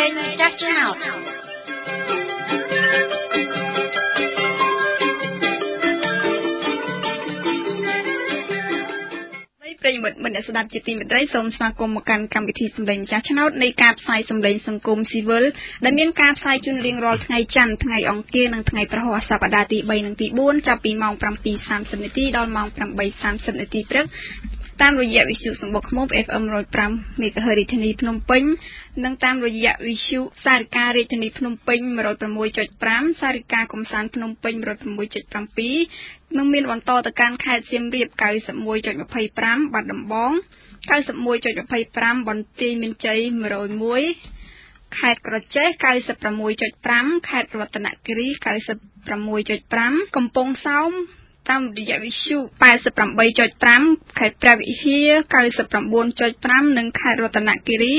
លែងចាស់ឆ្នោតប្រិយមិត្តអ្នកស្ដាប់ជាទីមេត្រីសូមស្វាគមន៍មកកាន់កម្មវិធីសម្លេងចាស់ឆ្នោតនៃការផ្សាយសម្លេងសង្គមស៊ីវិលដែលមានការផ្សាយជូនរៀងរាល់ថ្ងៃច័ន្ទថ្ងៃអង្គារនិងថ្ងៃព្រហស្បតិ៍សប្តាហ៍ទី3និងទី4ចាប់ពីម៉ោង 7:30 នាទីដល់ម៉ោង 8:30 នាទីព្រឹកតាមរយៈវិទ្យុសម្បុកឃ្មុំ FM 105 MHz រាជធានីភ្នំពេញនិងតាមរយៈវិទ្យុសារិការាជធានីភ្នំពេញ 106.5 សារិកាកំសាន្តភ្នំពេញ 106.7 និងមានបន្តទៅកាន់ខេត្តសៀមរាប 91.25 បាត់ដំបង 91.25 បន្ទាយមានជ័យ 101 ខេត្តក្រចេះ 96.5 ខេត្តរតនគិរី 96.5 កំពង់សោមតាមរយៈវិទ្យុ 88.5 ខេត្តព្រះវិហារ 99.5 និងខេត្តរតនគិរី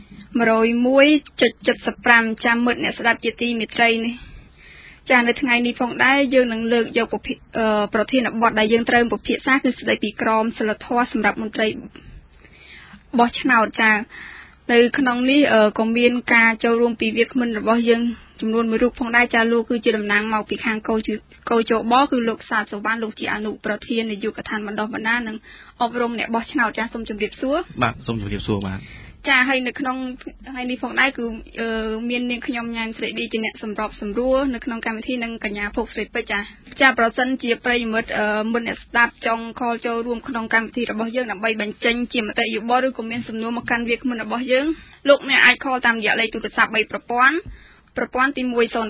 101.75 ចាំមិត្តអ្នកស្ដាប់ជាទីមេត្រីនេះចានៅថ្ងៃនេះផងដែរយើងនឹងលើកយកប្រធានបទដែលយើងត្រូវពិភាក្សាគឺស្ដីពីក្រមសីលធម៌សម្រាប់មន្ត្រីបោះឆ្នោតចានៅក្នុងនេះក៏មានការចូលរួមពីវាគ្មិនរបស់យើងចំនួនមួយរូបផងដែរចាលោកគឺជាតំណាងមកពីខាងកោជបគឺលោកសាទសុវណ្ណលោកជាអនុប្រធាននាយកដ្ឋានបណ្ដុះបណ្ដាលនិងអប់រំអ្នកបោះឆ្នោតចាសូមជម្រាបសួរបាទសូមជម្រាបសួរបាទចាហើយនៅក្នុងថ្ងៃនេះផងដែរគឺមាននាងខ្ញុំញ៉ាំស្រីឌីជាអ្នកសម្របសម្រួលនៅក្នុងកម្មវិធីនិងកញ្ញាភុកស្រីពេជ្រចាប្រសិនជាប្រិយមិត្តអ្នកស្ដាប់ចង់ខលចូលរួមក្នុងកម្មវិធីរបស់យើងដើម្បីបញ្ចេញជាមតិយោបល់ឬក៏មានសំណួរមកកាន់វាគ្មិនរបស់យើងលោកអ្នកអាចខលតាមរយៈលេខទូរស័ព្ទ3ប្រព័ន្ធទី1 012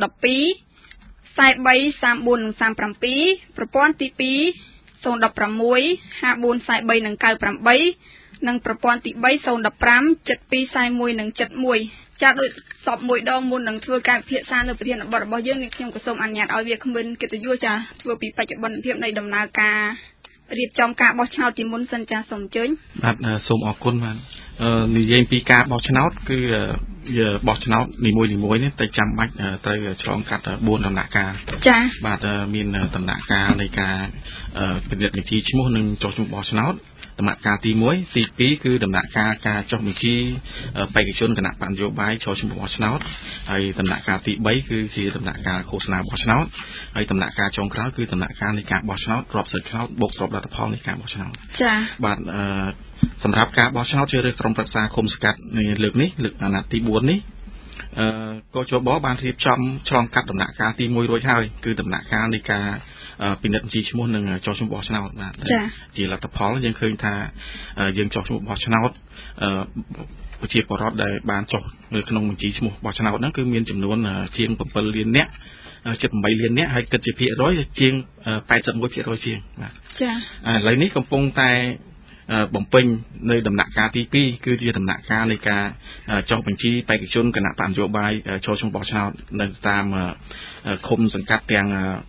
43 34 និង37ប្រព័ន្ធទី2 016 54 43និង98និងប្រព័ន្ធទី3 015 7241និង71ចាដូចសពមួយដងមុននឹងធ្វើការពិភាក្សានៅប្រធានបទរបស់យើងនេះខ្ញុំក៏សូមអនុញ្ញាតឲ្យវាគ្មិនកិត្តិយសចាធ្វើពីបច្ចុប្បន្នភាពនៃដំណើរការរៀបចំការបោះឆ្នោតពីមុនសិនចាសូមអញ្ជើញបាទសូមអរគុណបាទនិយាយពីការបោះឆ្នោតគឺបោះឆ្នោតនីមួយៗនេះតែចាំបាច់ត្រូវឆ្លងកាត់4ដំណាក់កាលចាបាទមានដំណាក់កាលនៃការពិនិត្យបញ្ជីឈ្មោះនិងចុះឈ្មោះបោះឆ្នោតដំណាក់កាលទី1ទី2គឺដំណាក់កាលការចុះបញ្ជីបេក្ខជនគណៈបកនយោបាយចូលឈ្មោះបោះឆ្នោតហើយដំណាក់កាលទី3គឺជាដំណាក់កាលឃោសនាបោះឆ្នោតហើយដំណាក់កាលចុងក្រោយគឺដំណាក់កាលនៃការបោះឆ្នោតរាប់សិទ្ធិឆ្នោតបូកសរុបលទ្ធផលនៃការបោះឆ្នោតចាបាទសម្រាប់ការបោះឆ្នោតជ្រើសរើសក្រុមប្រឹក្សាឃុំសង្កាត់លើកនេះលើកអាណត្តិទី4នេះកោជបបានរៀបចំឆ្លងកាត់ដំណាក់កាលទី1រួចហើយគឺដំណាក់កាលនៃការពិនិត្យបញ្ជីឈ្មោះនិងចុះឈ្មោះបោះឆ្នោតបាទជាលទ្ធផលយើងឃើញថាយើងចុះឈ្មោះបោះឆ្នោតប្រជាពលរដ្ឋដែលបានចុះនៅក្នុងបញ្ជីឈ្មោះបោះឆ្នោតហ្នឹងគឺមានចំនួនជាង7លាននាក់ជិត8លាននាក់ហើយគិតជាភាគរយជាង 81% ជាងបាទចាឥឡូវនេះកំពុងតែបំពេញនៅដំណាក់កាលទី2គឺជាដំណាក់កាលនៃការចុះបញ្ជីបេក្ខជនគណៈបកនយោបាយចូលឈ្មោះបោះឆ្នោតនៅតាមឃុំសង្កាត់ទាំង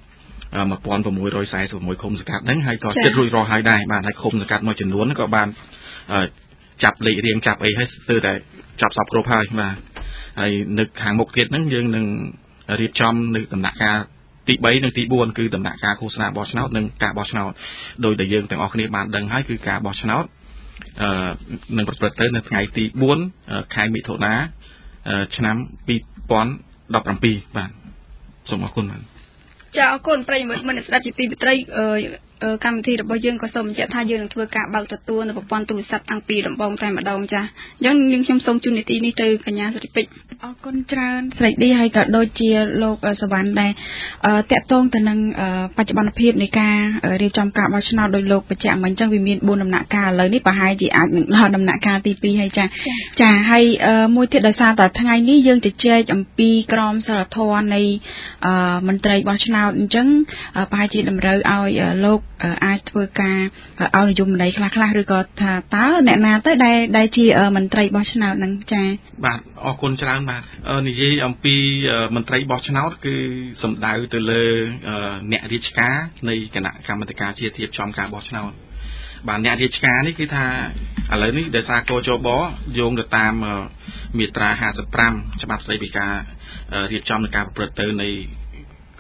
1646ឃុំសង្កាត់ហ្នឹងហើយក៏ចិត្តរួចរាល់ហើយដែរបាទហើយឃុំសង្កាត់មួយចំនួនក៏បានចាប់លេខរៀងចាប់អីហើយស្ទើរតែចាប់សពគ្រប់ហើយបាទហើយនៅខាងមុខទៀតហ្នឹងយើងនឹងរៀបចំនៅដំណាក់កាលទី3និងទី4គឺដំណាក់កាលឃោសនាបោះឆ្នោតនិងការបោះឆ្នោតដោយដែលយើងទាំងអស់គ្នាបានដឹងហើយគឺការបោះឆ្នោតនឹងប្រព្រឹត្តទៅនៅថ្ងៃទី4ខែមិថុនាឆ្នាំ2017បាទសូមអរគុណបាទចាអរគុណប្រិយមិត្តអ្នកស្ដាប់ជាទីមេត្រីកម្មវិធីរបស់យើងក៏សូមបញ្ជាក់ថាយើងនឹងធ្វើការបើកទទួលនៅប្រព័ន្ធទូរស័ព្ទតាំងពីដំបូងតែម្ដងចាអញ្ចឹងនាងខ្ញុំសូមជូននីតិនេះទៅកញ្ញាស្រីពេជ្រអរគុណច្រើនស្រីឌីហើយក៏ដូចជាលោកសវណ្ណដែរតាក់ទងទៅនឹងបច្ចុប្បន្នភាពនៃការរៀបចំការបោះឆ្នោតដោយលោកបញ្ជាក់មកអញ្ចឹងវាមាន4ដំណាក់កាលឥឡូវនេះប្រហែលជាអាចនឹងដល់ដំណាក់កាលទី2ហើយចាហើយមួយទៀតដោយសារតែថ្ងៃនេះយើងជជែកអំពីក្រមសីលធម៌នៃមន្ត្រីបោះឆ្នោតអញ្ចឹងប្រហែលជាតម្រូវឲ្យលោកអាចធ្វើការឲ្យនិយមន័យខ្លះឬក៏ថាតើអ្នកណាទៅដែលជាមន្ត្រីបោះឆ្នោតហ្នឹងចាបាទអរគុណច្រើនបាទនិយាយអំពីមន្ត្រីបោះឆ្នោតគឺសំដៅទៅលើអ្នករាជការនៃគណៈកម្មាធិការជាតិរៀបចំការបោះឆ្នោតបាទអ្នករាជការនេះគឺថាឥឡូវនេះដោយសារកោជបយោងទៅតាមមាត្រា55ច្បាប់ស្តីពីការរៀបចំនៃការប្រព្រឹត្តទៅនៃក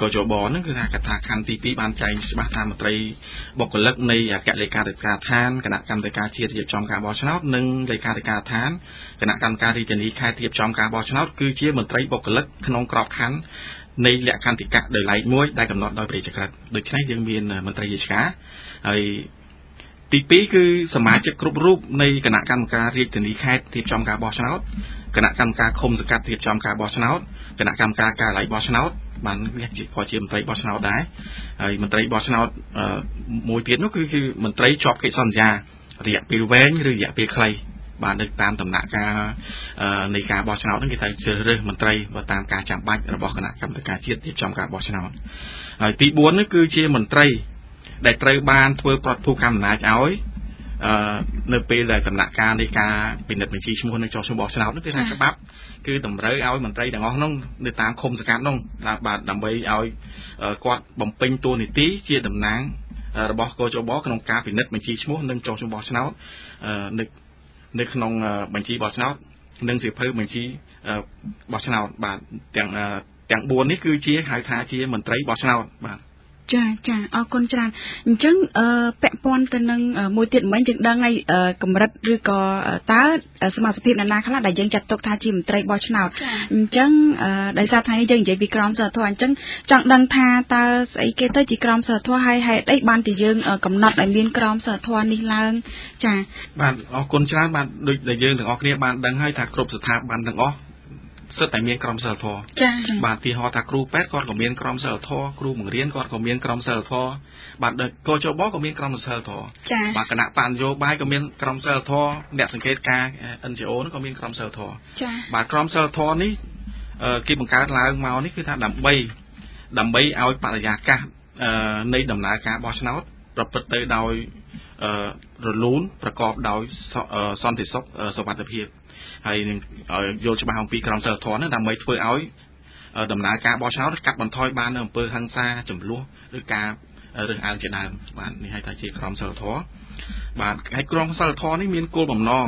កជបហ្នឹងគឺថាកថាខណ្ឌទី2បានចែងច្បាស់ថាមន្ត្រីបុគ្គលិកនៃអគ្គលេខាធិការដ្ឋានគណៈកម្មការជាតិរៀបចំការបោះឆ្នោតនិងលេខាធិការដ្ឋានគណៈកម្មការរាជធានីខេត្តរៀបចំការបោះឆ្នោតគឺជាមន្ត្រីបុគ្គលិកក្នុងក្របខ័ណ្ឌនៃលក្ខន្តិកៈដោយឡែកមួយដែលកំណត់ដោយព្រះរាជក្រឹត្យដូច្នេះយើងមានមន្ត្រីរាជការហើយទី2គឺសមាជិកគ្រប់រូបនៃគណៈកម្មការរាជធានីខេត្តរៀបចំការបោះឆ្នោតគណៈកម្មការឃុំសង្កាត់រៀបចំការបោះឆ្នោតគណៈកម្មការការិយាល័យបោះឆ្នោតបានជាមន្ត្រីបោះឆ្នោតដែរហើយមន្ត្រីបោះឆ្នោតមួយទៀតនោះគឺមន្ត្រីជាប់កិច្ចសន្យារយៈពេលវែងឬរយៈពេលខ្លីបាននៅតាមដំណាក់កាលនៃការបោះឆ្នោតហ្នឹងគេត្រូវជ្រើសរើសមន្ត្រីបើតាមការចាំបាច់របស់គណៈកម្មការជាតិរៀបចំការបោះឆ្នោតហើយទី4នេះគឺជាមន្ត្រីដែលត្រូវបានធ្វើប្រតិភូកម្មអំណាចឲ្យនៅពេលដែលដំណាក់កាលនៃការពិនិត្យបញ្ជីឈ្មោះនិងចុះឈ្មោះបោះឆ្នោតនោះគឺថាច្បាប់គឺតម្រូវឲ្យមន្ត្រីទាំងអស់នោះនៅតាមឃុំសង្កាត់នោះបាទដើម្បីឲ្យគាត់បំពេញតួនាទីជាតំណាងរបស់កជបក្នុងការពិនិត្យបញ្ជីឈ្មោះនិងចុះឈ្មោះបោះឆ្នោតនៅក្នុងបញ្ជីបោះឆ្នោតនិងសៀវភៅបញ្ជីបោះឆ្នោតបាទទាំង4នេះគឺជាហៅថាជាមន្ត្រីបោះឆ្នោតបាទចាអរគុណច្រើនអញ្ចឹងពាក់ព័ន្ធទៅនឹងមួយទៀតមិញយើងដឹងហើយកម្រិតឬក៏តើសមាជិកភាពណាខ្លះដែលយើងចាត់ទុកថាជាមន្ត្រីបោះឆ្នោតអញ្ចឹងដោយសារថ្ងៃនេះយើងនិយាយពីក្រមសីលធម៌អញ្ចឹងចង់ដឹងថាតើស្អីគេទៅជាក្រមសីលធម៌ហើយហេតុអីបានជាយើងកំណត់ឲ្យមានក្រមសីលធម៌នេះឡើងចាបាទអរគុណច្រើនបាទដូចដែលយើងទាំងអស់គ្នាបានដឹងហើយថាគ្រប់ស្ថាប័នទាំងអស់សិតតែមានក្រមសីលធម៌បាទទីហោថាគ្រូពេទ្យគាត់ក៏មានក្រមសីលធម៌គ្រូបង្រៀនគាត់ក៏មានក្រមសីលធម៌បាទកជបក៏មានក្រមសីលធម៌បាទគណៈបញ្ញយោបាយក៏មានក្រមសីលធម៌អ្នកសង្កេតការ NGO នោះក៏មានក្រមសីលធម៌បាទក្រមសីលធម៌នេះគេបង្កើតឡើងមកនេះគឺថាដើម្បីឲ្យបរិយាកាសនៃដំណើរការបោះឆ្នោតប្រព្រឹត្តទៅដោយរលូនប្រកបដោយសន្តិសុខសុវត្ថិភាពហើយនឹងយល់ច្បាស់អំពីក្រមសីលធម៌នោះដើម្បីធ្វើឲ្យដំណើរការបោះឆ្នោតកាត់បន្ថយបាននៅអំពើហិង្សាចំនួនឬការរើសអើងជាដើមបាទនេះហៅថាជាក្រមសីលធម៌បាទហើយក្រមសីលធម៌នេះមានគោលបំណង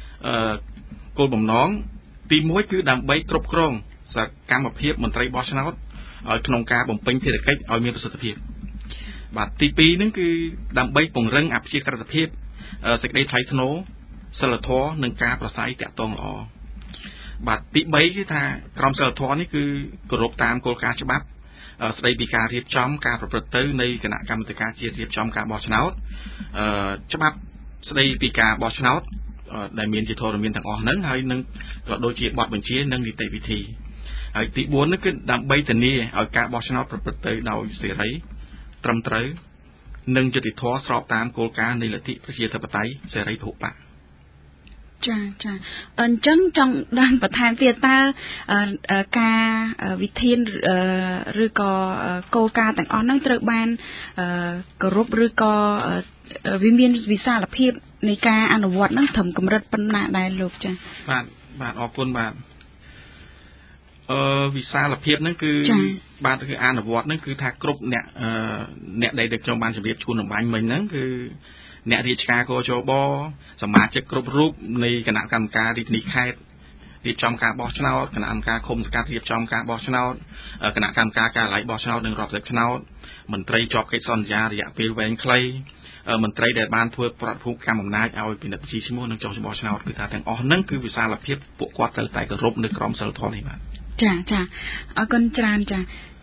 ទី1គឺដើម្បីគ្រប់គ្រងសកម្មភាពមន្ត្រីបោះឆ្នោតឲ្យក្នុងការបំពេញភារកិច្ចឲ្យមានប្រសិទ្ធភាពបាទទី2ហ្នឹងគឺដើម្បីពង្រឹងអព្យាក្រឹតភាពសេចក្តីថ្លៃថ្នូរសិលធម៌និងការប្រស័យតាក់ទងល្អបាទទី3គឺថាក្រមសីលធម៌នេះគឺគោរពតាមគោលការណ៍ច្បាប់ស្តីពីការរៀបចំការប្រព្រឹត្តទៅនៃគណៈកម្មាធិការជាតិរៀបចំការបោះឆ្នោតច្បាប់ស្តីពីការបោះឆ្នោតដែលមានជាធរមានទាំងអស់ហ្នឹងហើយនឹងក៏ដូចជាបទបញ្ជានិងនីតិវិធីហើយទី4នេះគឺដើម្បីធានាឲ្យការបោះឆ្នោតប្រព្រឹត្តទៅដោយសេរីត្រឹមត្រូវនិងយុត្តិធម៌ស្របតាមគោលការណ៍នៃលទ្ធិប្រជាធិបតេយ្យសេរីពហុបកចាអញ្ចឹងចង់ដឹងបន្ថែមទៀតតើការវិធានឬក៏គោលការណ៍ទាំងអស់ហ្នឹងត្រូវបានគោរពឬក៏វាមានវិសាលភាពនៃការអនុវត្តហ្នឹងត្រឹមកម្រិតប៉ុណ្ណាដែរលោកចាបាទអរគុណបាទវិសាលភាពហ្នឹងគឺបាទគឺអនុវត្តហ្នឹងគឺថាគ្រប់អ្នកដែលខ្ញុំបានជម្រាបជូនអំបញ្ញមិញហ្នឹងគឺអ្នករាជការកជបសមាជិកគ្រប់រូបនៃគណៈកម្មការរាជធានីខេត្តរៀបចំការបោះឆ្នោតគណៈកម្មការឃុំសង្កាត់រៀបចំការបោះឆ្នោតគណៈកម្មការការិយាល័យបោះឆ្នោតនិងរាប់សិបឆ្នោតមន្ត្រីជាប់កិច្ចសន្យារយៈពេលវែងខ្លីមន្ត្រីដែលបានធ្វើប្រតិភូកម្មអំណាចឲ្យពិនិត្យបញ្ជីឈ្មោះនិងចុះឈ្មោះបោះឆ្នោតគឺថាទាំងអស់ហ្នឹងគឺវិសាលភាពពួកគាត់ត្រូវតែគោរពនៅក្រមសីលធម៌នេះបាទចាអរគុណច្រើនចា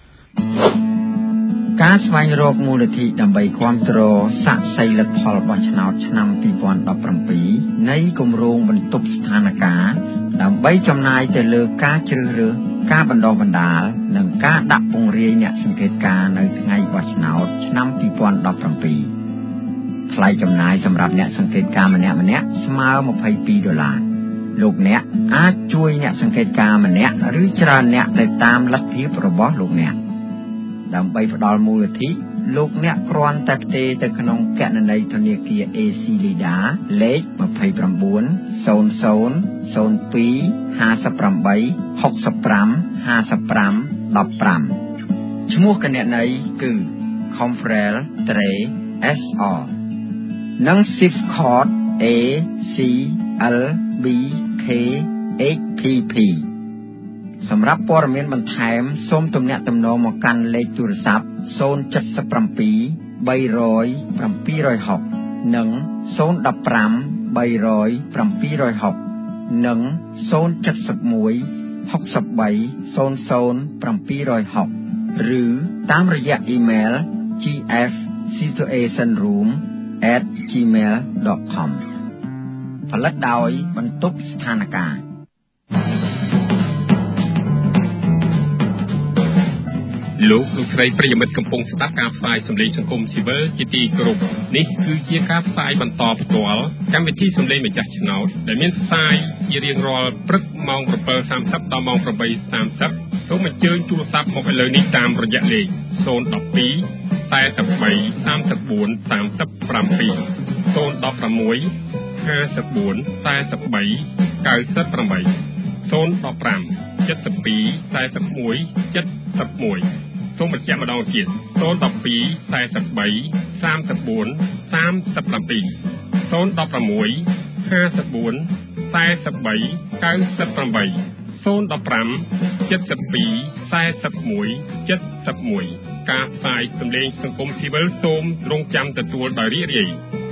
ការស្វែងរកមូលនិធិដើម្បីគ្រប់គ្រងស័ក្តិសិទ្ធិផលបោះឆ្នោតឆ្នាំ2017នៃគម្រោងបន្ទប់ស្ថានភាពដើម្បីចំណាយទៅលើការជ្រើសរើសការបណ្ដុះបណ្ដាលនិងការដាក់ពង្រាយអ្នកសង្កេតការណ៍នៅថ្ងៃបោះឆ្នោតឆ្នាំ2017ថ្លៃចំណាយសម្រាប់អ្នកសង្កេតការណ៍ម្នាក់ស្មើ$22លោកអ្នកអាចជួយអ្នកសង្កេតការណ៍ម្នាក់ឬច្រើនអ្នកទៅតាមលទ្ធភាពរបស់លោកអ្នកដើម្បីផ្ដល់មូលនិធិលោកអ្នកគ្រាន់តែផ្ទេរទៅក្នុងគណនីធនាគារ AC Lida លេខ29 00 02 58 65 55 15ឈ្មោះគណនីគឺ Confrel Tre SR និង Swift Code ACLBK8PP សសម្រាប់ព័ត៌មានបន្ថែមសូមទំនាក់ទំនងមកកាន់លេខទូរស័ព្ទ077 300 760និង015 300 760និង071 63 00 760ឬតាមរយៈអ៊ីមែល gfsituationroom@gmail.com ផលិតដោយបន្ទប់ស្ថានភាពលោកស្រីប្រិយមិត្តកំពុងស្ដាប់ការផ្សាយសម្លេងសង្គមស៊ីវិលជាទីគោរពនេះគឺជាការផ្សាយបន្តផ្ទាល់កម្មវិធីសម្លេងម្ចាស់ឆ្នោតដែលមានផ្សាយជារៀងរាល់ព្រឹកម៉ោង 7:30 ដល់ម៉ោង 8:30 សូមអញ្ជើញទូរស័ព្ទមកឥឡូវនេះតាមរយៈលេខ012 43 34 37 016 54 43 98 015 72 41 71សូមបញ្ជាក់ម្ដងទៀត012 43 34 37 016 54 43 98 015 72 41 71ការផ្សាយសម្លេងសង្គមស៊ីវិលសូមរងចាំទទួលដោយរីករាយ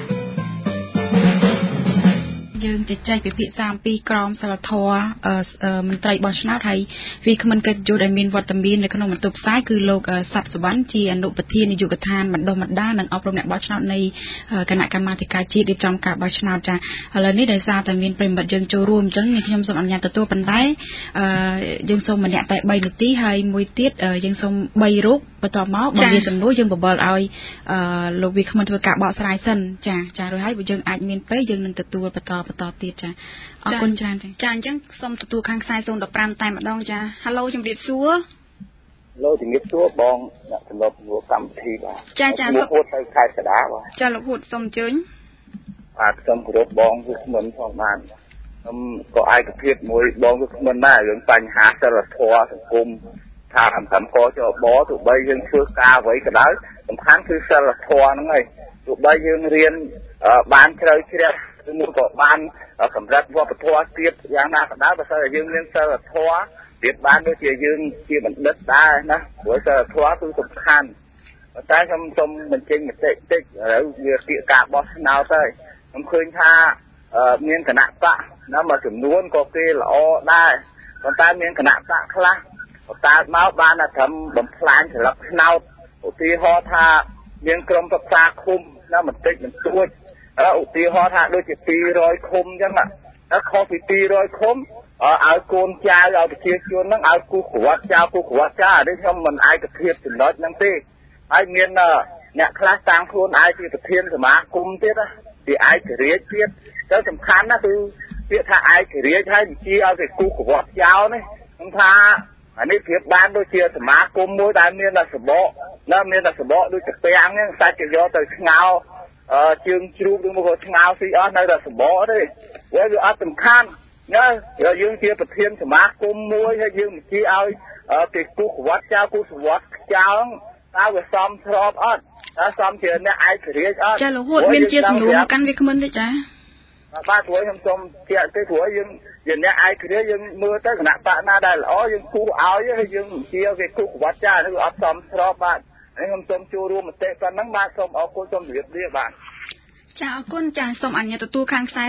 យើងជជែកពិភាក្សាអំពីក្រមសីលធម៌មន្ត្រីបោះឆ្នោតហើយវាគ្មិនកិត្តិយសដែលមានវត្តមាននៅក្នុងបន្ទប់ផ្សាយគឺលោកស័ព្ទសវណ្ណជាអនុប្រធាននាយកដ្ឋានបណ្ដុះបណ្ដាលនិងអប់រំអ្នកបោះឆ្នោតនៃគណៈកម្មាធិការជាតិរៀបចំការបោះឆ្នោតចាឥឡូវនេះដោយសារតែមានប្រិមិត្តយើងចូលរួមអញ្ចឹងខ្ញុំសូមអនុញ្ញាតទទួលប៉ុន្តែយើងសូមម្នាក់តែ3នាទីហើយមួយទៀតយើងសូម3រូបបន្ទាប់មកបើមានសំណួរយើងបបល់ឲ្យលោកវាគ្មិនធ្វើការបកស្រាយសិនចារួចហើយបើយើងអាចមានពេលយើងនឹងទទួលបន្តទៀតចាអរគុណច្រើនចាអញ្ចឹងសូមទទួលខាងខ្សែ015តែម្ដងចាហៅជំរាបសួរលោកជំរាបសួរបងអ្នកសម្របសម្រួលកម្មវិធីបាទចាលោកហួតទៅខេត្តកដាបាទចាលោកហួតសូមអញ្ជើញបាទសូមគោរពបងវាគ្មិនផងបានខ្ញុំក៏ឯកភាពមួយបងវាគ្មិនដែររឿងបញ្ហាសិលធម៌សង្គមថាអំកចបទោះបីយើងធ្វើការអ្វីក៏ដោយសំខាន់គឺសិលធម៌ហ្នឹងហើយទោះបីយើងរៀនបានជ្រៅជ្រះឬមួយក៏បានកម្រិតវប្បធម៌ទៀតយ៉ាងណាក៏ដោយបើសិនជាយើងមានសិលធម៌ទៀតបានដូចជាយើងជាបណ្ឌិតដែរណាព្រោះសិលធម៌គឺសំខាន់តែខ្ញុំសូមបញ្ចេញមតិតិចឥឡូវវាពាក្យការបោះឆ្នោតហើយខ្ញុំឃើញថាមានគណៈបកណាមួយចំនួនក៏គេល្អដែរប៉ុន្តែមានគណៈបកខ្លះតើមកបានតែត្រឹមបំផ្លាញស្លឹកឆ្នោតឧទាហរណ៍ថាមានក្រុមប្រឹក្សាឃុំណាបន្តិចបន្តួចឧទាហរណ៍ថាដូចជា200ឃុំអញ្ចឹងខុសពី200ឃុំឲ្យកូនចៅឲ្យប្រជាជនហ្នឹងឲ្យគូក្រវត្តចៅនេះខ្ញុំមិនឯកភាពចំណុចហ្នឹងទេហើយមានអ្នកខ្លះតាំងខ្លួនឯងជាប្រធានសមាគមទៀតពីឯករាជ្យទៀតទៅសំខាន់ណាគឺពាក្យថាឯករាជ្យហើយជាឲ្យគេគូក្រវត្តចៅនេះខ្ញុំថាអានេះប្រៀបបានដូចជាសមាគមមួយដែលមានតែសបកណាមានតែសបកដូចកាពាំងហ្នឹងសាច់គេយកទៅស្ងោជើងជ្រូកឬមកស្ងោស៊ីអស់នៅតែសបកទេវាអត់សំខាន់ណាយើងជាប្រធានសមាគមមួយហើយយើងបញ្ជាឲ្យគេគូក្រវត្តចៅគូក្រវត្តចៅតើវាសមស្របអត់តើសមជាអ្នកឯករាជ្យអត់ចាលោកហួតមានជាសំណួរមកកាន់វាគ្មិនទេចាបាទព្រោះខ្ញុំសូមជាក់ទេព្រោះយើងជាអ្នកឯករាជ្យយើងមើលទៅគណៈបកណាដែលល្អយើងគូឲ្យហើយយើងជាគេគូក្រវត្តចៅនេះអត់សមស្របបាទខ្ញុំសូមចូលរួមមតិប៉ុណ្ណឹងបាទសូមអរគុណសូមជម្រាបលាបាទចាអរគុណចាសូមអនុញ្ញាតទទួលខាងខ្សែ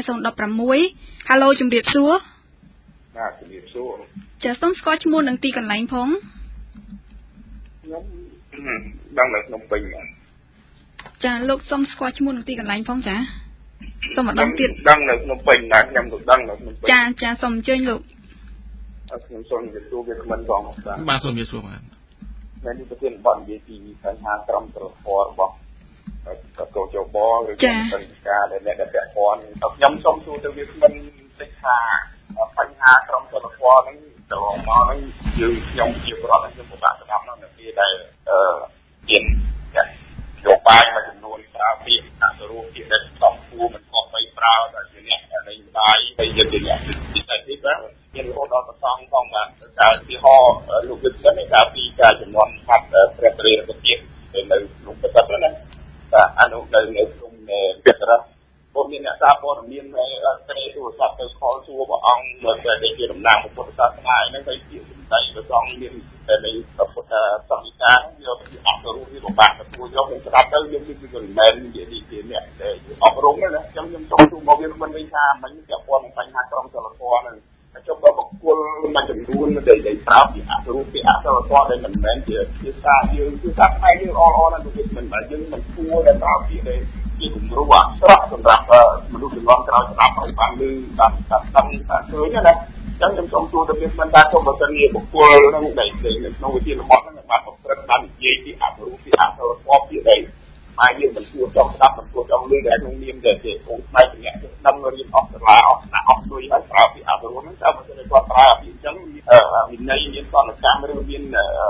016ហៅជំរាបសួរបាទជំរាបសួរចាសូមស្គាល់ឈ្មោះនិងទីកន្លែងផងខ្ញុំដឹងនៅភ្នំពេញចាលោកសូមស្គាល់ឈ្មោះនិងទីកន្លែងផងចាសូមម្ដងទៀតដឹងនៅភ្នំពេញដែរខ្ញុំក៏ដឹងនៅភ្នំពេញចាសូមអញ្ជើញលោកខ្ញុំសូមជម្រាបសួរវាគ្មិនផងបាទសូមជម្រាបសួរបាទនៅនេះប្រធានបទនិយាយពីបញ្ហាក្រមសីលធម៌របស់កោចបឬបញ្ហាដែលអ្នកដែលពាក់ព័ន្ធខ្ញុំសូមសួរទៅវាគ្មិនតិចថាបញ្ហាក្រមសីលធម៌ហ្នឹងទៅមកហ្នឹងយើងខ្ញុំជាប្រវត្តិខ្ញុំពិបាកស្ដាប់នៅពេលដែលមានយកបាយមួយចំនួនប្រើពាក្យអសរោះពាក្យដែលសំគួរមិនខុសបីប្រើតែជាអ្នកលេងបាយហើយយើងជាអ្នកពិសេសទៀតបាទមានរហូតដល់ប្រសងផងបាទតែទីហោលោកវិទ្យានេះកាលពីការចំនួនខាត់ព្រះត្រីរកទៀតនៅក្នុងប្រទេសណាបាទអនុនៅក្នុងពិតរស់ពលមានអ្នកសារព័ត៌មានតែទូរស័ព្ទទៅខលសួរព្រះអង្គមកតែជាតំណាងពុទ្ធសាសនាហ្នឹងទៅជាតែប្រសងមានតែនៃសង្ឃការយកអត់ទៅវាពិបាកទទួលយកនឹងស្ដាប់ទៅយើងគឺមិនមែននិយាយពីអ្នកដែលអប់រំណាអញ្ចឹងខ្ញុំសូមទូមកវាមិនវិញថាមិនពាក់ព័ន្ធនឹងបញ្ហាក្រមសីលធម៌ហ្នឹងចុះបើបុគ្គលមួយចំនួនដែលប្រើពីអរូបពីអសីលធម៌ដែលមិនមែនជាសារយើងគឺថាផ្នែកយើងអល់ណាគឺមិនមែនយើងមិនគួរដែលប្រើពីដែលជាគំរូអាស្រក់សម្រាប់មនុស្សជំនាន់ក្រោយស្ដាប់ឲ្យបានឮតាមតាមឃើញណាចឹងខ្ញុំសូមទូទៅមានបានសូមបើសិនជាបុគ្គលនឹងដែលក្នុងវិទ្យាល័យហ្នឹងបានប្រព្រឹត្តបាននិយាយពីអរូបពីអសីលធម៌ពីដែលហើយយើងមិនគួរចង់ស្ដាប់មិនគួរចង់ឮដែលក្នុងនាមដែលជាគោលផ្នែកអ្នកដឹងរៀនអស់សាលាអស់ណាអស់លុយហើយប្រើពីអរូបហ្នឹងតើបើសិនជាគាត់ប្រើពីអញ្ចឹងវិន័យមានសន្តិកម្មឬមាន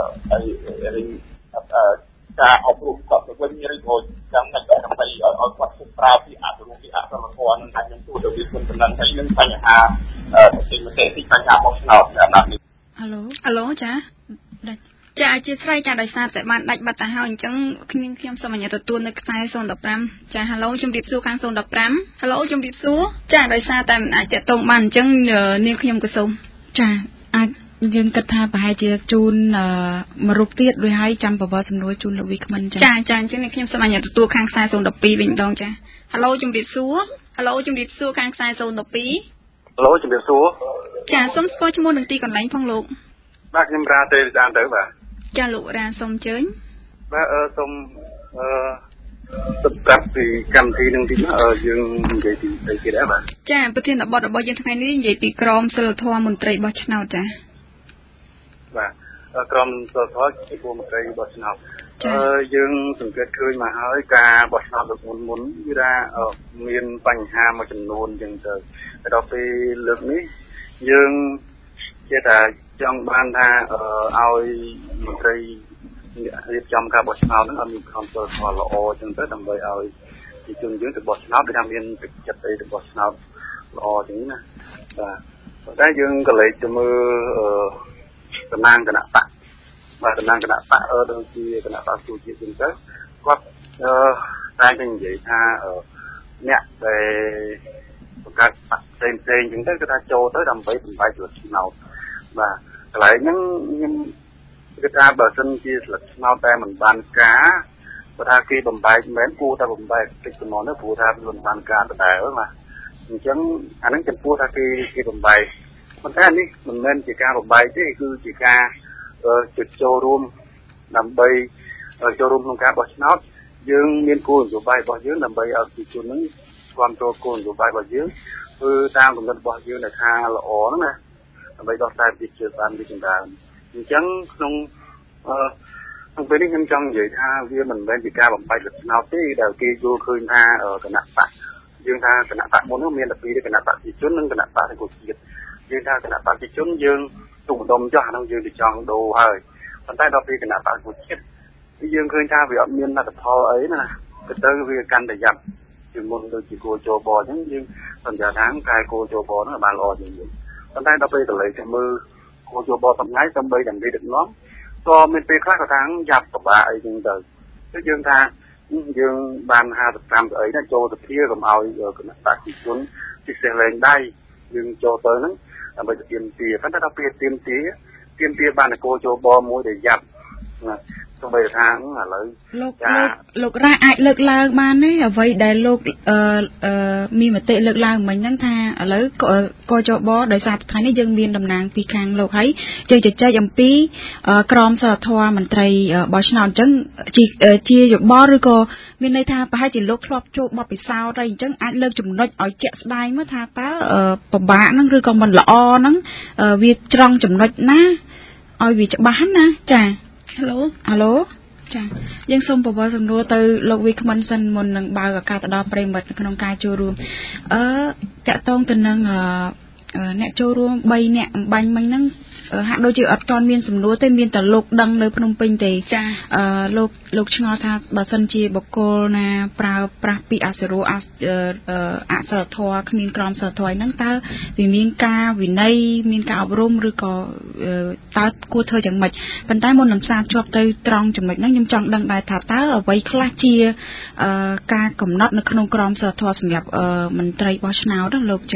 ការអប់រំគាត់ទៅវិញឬក៏ចាំតែដើម្បីឲ្យគាត់ប្រើពីអរូបពីអសីលធម៌ហ្នឹងអាចនឹងទូទៅវាមិនប៉ុណ្ណឹងហើយនឹងបញ្ហាទីបញ្ហាមកឆ្នោតអាណត្តិនេះហៅឡូចាចាអធិស្ឋានចាដោយសារតែបានដាច់បាត់ទៅហើយអញ្ចឹងខ្ញុំសូមអនុញ្ញាតទទួលនៅខ្សែ015ចាហៅឡូជំរាបសួរខាង015ហៅឡូជំរាបសួរចាដោយសារតែមិនអាចតាក់ទងបានអញ្ចឹងនាងខ្ញុំក៏សូមចាអាចយើងគិតថាប្រហែលជាជូនមួយរូបទៀតរួចហើយចាំបបសំណួរជូនលោកវិក្មិនចាចាអញ្ចឹងនាងខ្ញុំសូមអនុញ្ញាតទទួលខាងខ្សែ012វិញម្ដងចាហៅឡូជំរាបសួរហៅឡូជំរាបសួរខាងខ្សែ012ហៅឡូជំរាបសួរចាសូមស្គាល់ឈ្មោះនិងទីកន្លែងផងលោកបាទខ្ញុំរាទេដានទៅបាទចាលោករ៉ាសូមអញ្ជើញបាទសូមស្ដាប់ពីកម្មវិធីនឹងទីយើងនិយាយពីអីគេដែរបាទចាប្រធានបទរបស់យើងថ្ងៃនេះនិយាយពីក្រមសីលធម៌មន្ត្រីបោះឆ្នោតចាបាទក្រមសីលធម៌ជាមន្ត្រីបោះឆ្នោតយើងសង្កេតឃើញមកហើយការបោះឆ្នោតលើកមុនគឺថាមានបញ្ហាមួយចំនួនចឹងទៅដល់ពេលលើកនេះយើងជាថាចង់បានថាឲ្យមន្ត្រីរៀបចំការបោះឆ្នោតហ្នឹងឲ្យមានក្រមសីលធម៌ល្អចឹងទៅដើម្បីឲ្យប្រជាជនយើងទៅបោះឆ្នោតដែលមានទឹកចិត្តទៅបោះឆ្នោតល្អចឹងណាបាទប៉ុន្តែយើងក៏លេចទៅមើលតំណាងគណៈបកបាទតំណាងគណៈបកដូចជាគណៈបកទូជាតិចឹងទៅគាត់តែនិយាយថាអ្នកដែលបង្កើតបកផ្សេងចឹងទៅគឺថាចូលទៅដើម្បីបំបែកស្លឹកឆ្នោតបាទកន្លែងហ្នឹងខ្ញុំគិតថាបើសិនជាស្លឹកឆ្នោតតែមិនបានការបើថាគេបំបែកមិនមែនគួរតែបំបែកតិចចំណងទៅព្រោះថាមិនបានការដដែលបាទអញ្ចឹងអាហ្នឹងចំពោះថាគេបំបែកប៉ុន្តែនេះមិនមែនជាការបំបែកទេគឺជាការចូលរួមដើម្បីចូលរួមក្នុងការបោះឆ្នោតយើងមានគោលនយោបាយរបស់យើងដើម្បីឲ្យប្រជាជនហ្នឹងគ្រប់គ្រងគោលនយោបាយរបស់យើងធ្វើតាមគំនិតរបស់យើងដែលថាល្អហ្នឹងណាដើម្បីដោះស្រាយវិជាបានវិចម្រើនអញ្ចឹងក្នុងពេលនេះខ្ញុំចង់និយាយថាវាមិនមែនជាការបំបែកលក្ខណៈទេដែលគេយល់ឃើញថាគណៈបកយើងថាគណៈបកមុននោះមានតែពីរគណៈបកប្រជាជននិងគណៈបកប្រជាជាតិយើងថាគណៈបកប្រជាជនយើងទុកម្ដុំចោះហ្នឹងយើងទៅចង់ដូរហើយប៉ុន្តែដល់ពេលគណៈបកប្រជាជាតិយើងឃើញថាវាអត់មានលទ្ធផលអីណាទៅវាកាន់តែយ៉ាប់ជាមុនដូចជាគោជបអញ្ចឹងយើងសន្យាថាកាយគោជបហ្នឹងបានល្អជាងយើងប៉ុន្តែដល់ពេលកន្លែងទៅមើលគោជបសម្ងាយដើម្បីដើម្បីដឹកនាំក៏មានពេលខ្លះក៏ថាយ៉ាប់ពិបាកអីចឹងទៅយើងថាយើងបាន50ស្អីណាចូលទៅធាកុំឲ្យគណៈបកប្រជាជនពិសេសលែងដៃយើងចូលទៅហ្នឹងដើម្បីទៅទៀមទាប៉ុន្តែដល់ពេលទៀមទាបានគោជបមួយដែលយ៉ាប់ណាសូម្បីថាឥឡូវលោករ៉ាអាចលើកឡើងបានទេអ្វីដែលលោកមានមតិលើកឡើងមិញហ្នឹងថាឥឡូវកជបដោយសារថ្ងៃនេះយើងមានតំណាងពីខាងលោកហើយយើងជជែកអំពីក្រមសីលធម៌មន្ត្រីបោះឆ្នោតអញ្ចឹងជាយោបល់ឬក៏មានន័យថាប្រហែលជាលោកធ្លាប់ជួបបទពិសោធន៍ហើយអញ្ចឹងអាចលើកចំណុចឲ្យជាក់ស្ដែងមកថាតើពិបាកហ្នឹងឬក៏មិនល្អហ្នឹងវាត្រង់ចំណុចណាឲ្យវាច្បាស់ណាចាហៅឡូចាយើងសូមបបសំណួរទៅលោកវិក្មិនសិនមុននឹងបើកឱកាសទៅដល់ប្រិមិត្តក្នុងការចូលរួមតាក់ទងទៅនឹងអ្នកចូលរួម3អ្នកអំបញ្ញមិញហ្នឹងហាក់ដូចជាអត់ទាន់មានសំណួរទេមានតែលោកដឹងនៅភ្នំពេញទេចាលោកឆ្ងល់ថាបើសិនជាបុគ្គលណាប្រើប្រាស់ពីអសិរោអសិលធម៌គ្មានក្រមសីលធម៌ហ្នឹងតើវាមានការវិន័យមានការអប់រំឬក៏តើគួរធ្វើយ៉ាងម៉េចប៉ុន្តែមុននឹងផ្សារភ្ជាប់ទៅត្រង់ចំណុចហ្នឹងខ្ញុំចង់ដឹងដែរថាតើអ្វីខ្លះជាការកំណត់នៅក្នុងក្រមសីលធម៌សម្រាប់មន្ត្រីបោះឆ្នោតណាលោកចា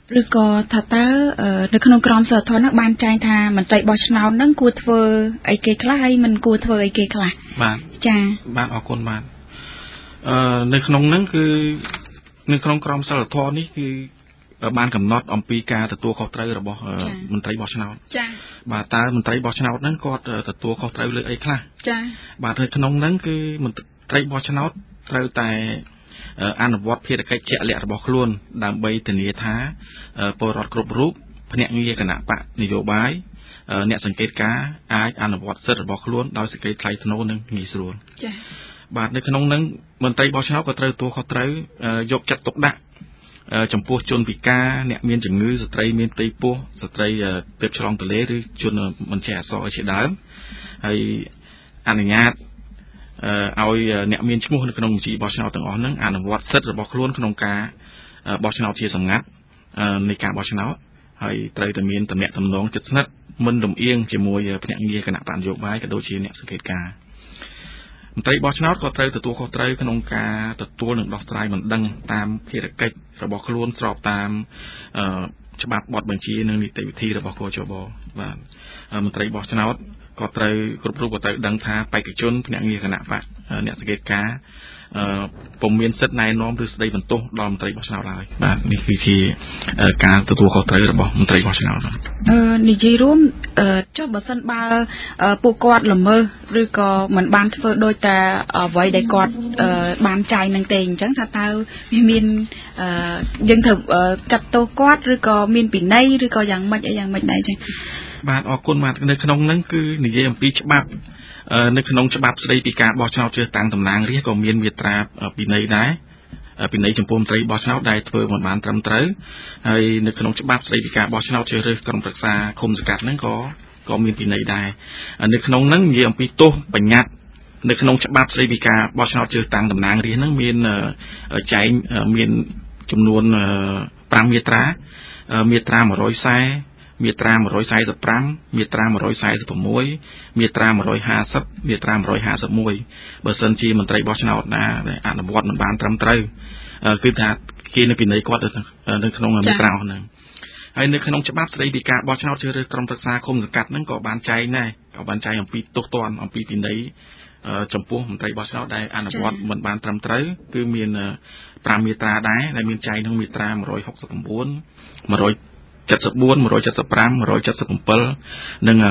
ឬក៏ថាតើនៅក្នុងក្រមសីលធម៌ហ្នឹងបានចែងថាមន្ត្រីបោះឆ្នោតហ្នឹងគួរធ្វើអីគេខ្លះហើយមិនគួរធ្វើអីគេខ្លះបាទចាបាទអរគុណបាទនៅក្នុងហ្នឹងគឺនៅក្នុងក្រមសីលធម៌នេះគឺបានកំណត់អំពីការទទួលខុសត្រូវរបស់មន្ត្រីបោះឆ្នោតចា៎បាទតើមន្ត្រីបោះឆ្នោតហ្នឹងគាត់ទទួលខុសត្រូវលើអីខ្លះចា៎បាទនៅក្នុងហ្នឹងគឺមន្ត្រីបោះឆ្នោតត្រូវតែអនុវត្តភារកិច្ចជាក់លាក់របស់ខ្លួនដើម្បីធានាថាពលរដ្ឋគ្រប់រូបភ្នាក់ងារគណៈបកនយោបាយអ្នកសង្កេតការណ៍អាចអនុវត្តសិទ្ធិរបស់ខ្លួនដោយសេចក្តីថ្លៃថ្នូរនិងងាយស្រួលចា៎បាទនៅក្នុងហ្នឹងមន្ត្រីបោះឆ្នោតក៏ត្រូវទទួលខុសត្រូវយកចិត្តទុកដាក់ចំពោះជនពិការអ្នកមានជំងឺស្ត្រីមានផ្ទៃពោះស្ត្រីទើបឆ្លងទន្លេឬជនមិនចេះអក្សរជាដើមហើយអនុញ្ញាតឲ្យអ្នកមានឈ្មោះនៅក្នុងបញ្ជីបោះឆ្នោតទាំងអស់ហ្នឹងអនុវត្តសិទ្ធិរបស់ខ្លួនក្នុងការបោះឆ្នោតជាសម្ងាត់នៃការបោះឆ្នោតហើយត្រូវតែមានទំនាក់ទំនងជិតស្និទ្ធមិនលំអៀងជាមួយភ្នាក់ងារគណៈបកនយោបាយក៏ដូចជាអ្នកសង្កេតការណ៍មន្ត្រីបោះឆ្នោតក៏ត្រូវទទួលខុសត្រូវក្នុងការទទួលនិងដោះស្រាយបណ្ដឹងតាមភារកិច្ចរបស់ខ្លួនស្របតាមច្បាប់បទបញ្ជានិងនីតិវិធីរបស់កជបបាទមន្ត្រីបោះឆ្នោតក៏ត្រូវគ្រប់រូបក៏ត្រូវដឹងថាបេក្ខជនភ្នាក់ងារគណៈបកអ្នកសង្កេតការណ៍ពុំមានសិទ្ធិណែនាំឬស្ដីបន្ទោសដល់មន្ត្រីបោះឆ្នោតឡើយបាទនេះគឺជាការទទួលខុសត្រូវរបស់មន្ត្រីបោះឆ្នោតនិយាយរួមចុះបើសិនបើពួកគាត់ល្មើសឬក៏មិនបានធ្វើដោយតែអ្វីដែលគាត់បានចាយនឹងទេអញ្ចឹងថាតើវាមានយើងត្រូវចាត់ទោសគាត់ឬក៏មានពិន័យឬក៏យ៉ាងម៉េចអីយ៉ាងម៉េចដែរចឹងបាទអរគុណបាទនៅក្នុងហ្នឹងគឺនិយាយអំពីច្បាប់នៅក្នុងច្បាប់ស្តីពីការបោះឆ្នោតជ្រើសតាំងតំណាងរាស្ត្រក៏មានមាត្រាពិន័យដែរពិន័យចំពោះមន្ត្រីបោះឆ្នោតដែលធ្វើមិនបានត្រឹមត្រូវហើយនៅក្នុងច្បាប់ស្តីពីការបោះឆ្នោតជ្រើសរើសក្រុមប្រឹក្សាឃុំសង្កាត់ហ្នឹងក៏មានពិន័យដែរនៅក្នុងហ្នឹងនិយាយអំពីទោសបញ្ញត្តិនៅក្នុងច្បាប់ស្តីពីការបោះឆ្នោតជ្រើសតាំងតំណាងរាស្ត្រហ្នឹងមានចែងមានចំនួន5មាត្រាមាត្រា140មាត្រា145មាត្រា146មាត្រា150មាត្រា151បើសិនជាមន្ត្រីបោះឆ្នោតណាដែលអនុវត្តមិនបានត្រឹមត្រូវគឺថាគេនៅពិន័យគាត់នៅក្នុងមាត្រាហ្នឹងហើយនៅក្នុងច្បាប់ស្តីពីការបោះឆ្នោតជ្រើសរើសក្រុមប្រឹក្សាឃុំសង្កាត់ហ្នឹងក៏បានចែងដែរក៏បានចែងអំពីទោសទណ្ឌអំពីពិន័យចំពោះមន្ត្រីបោះឆ្នោតដែលអនុវត្តមិនបានត្រឹមត្រូវគឺមាន5មាត្រាដែរដែលមានចែងក្នុងមាត្រា169 174 175 177និង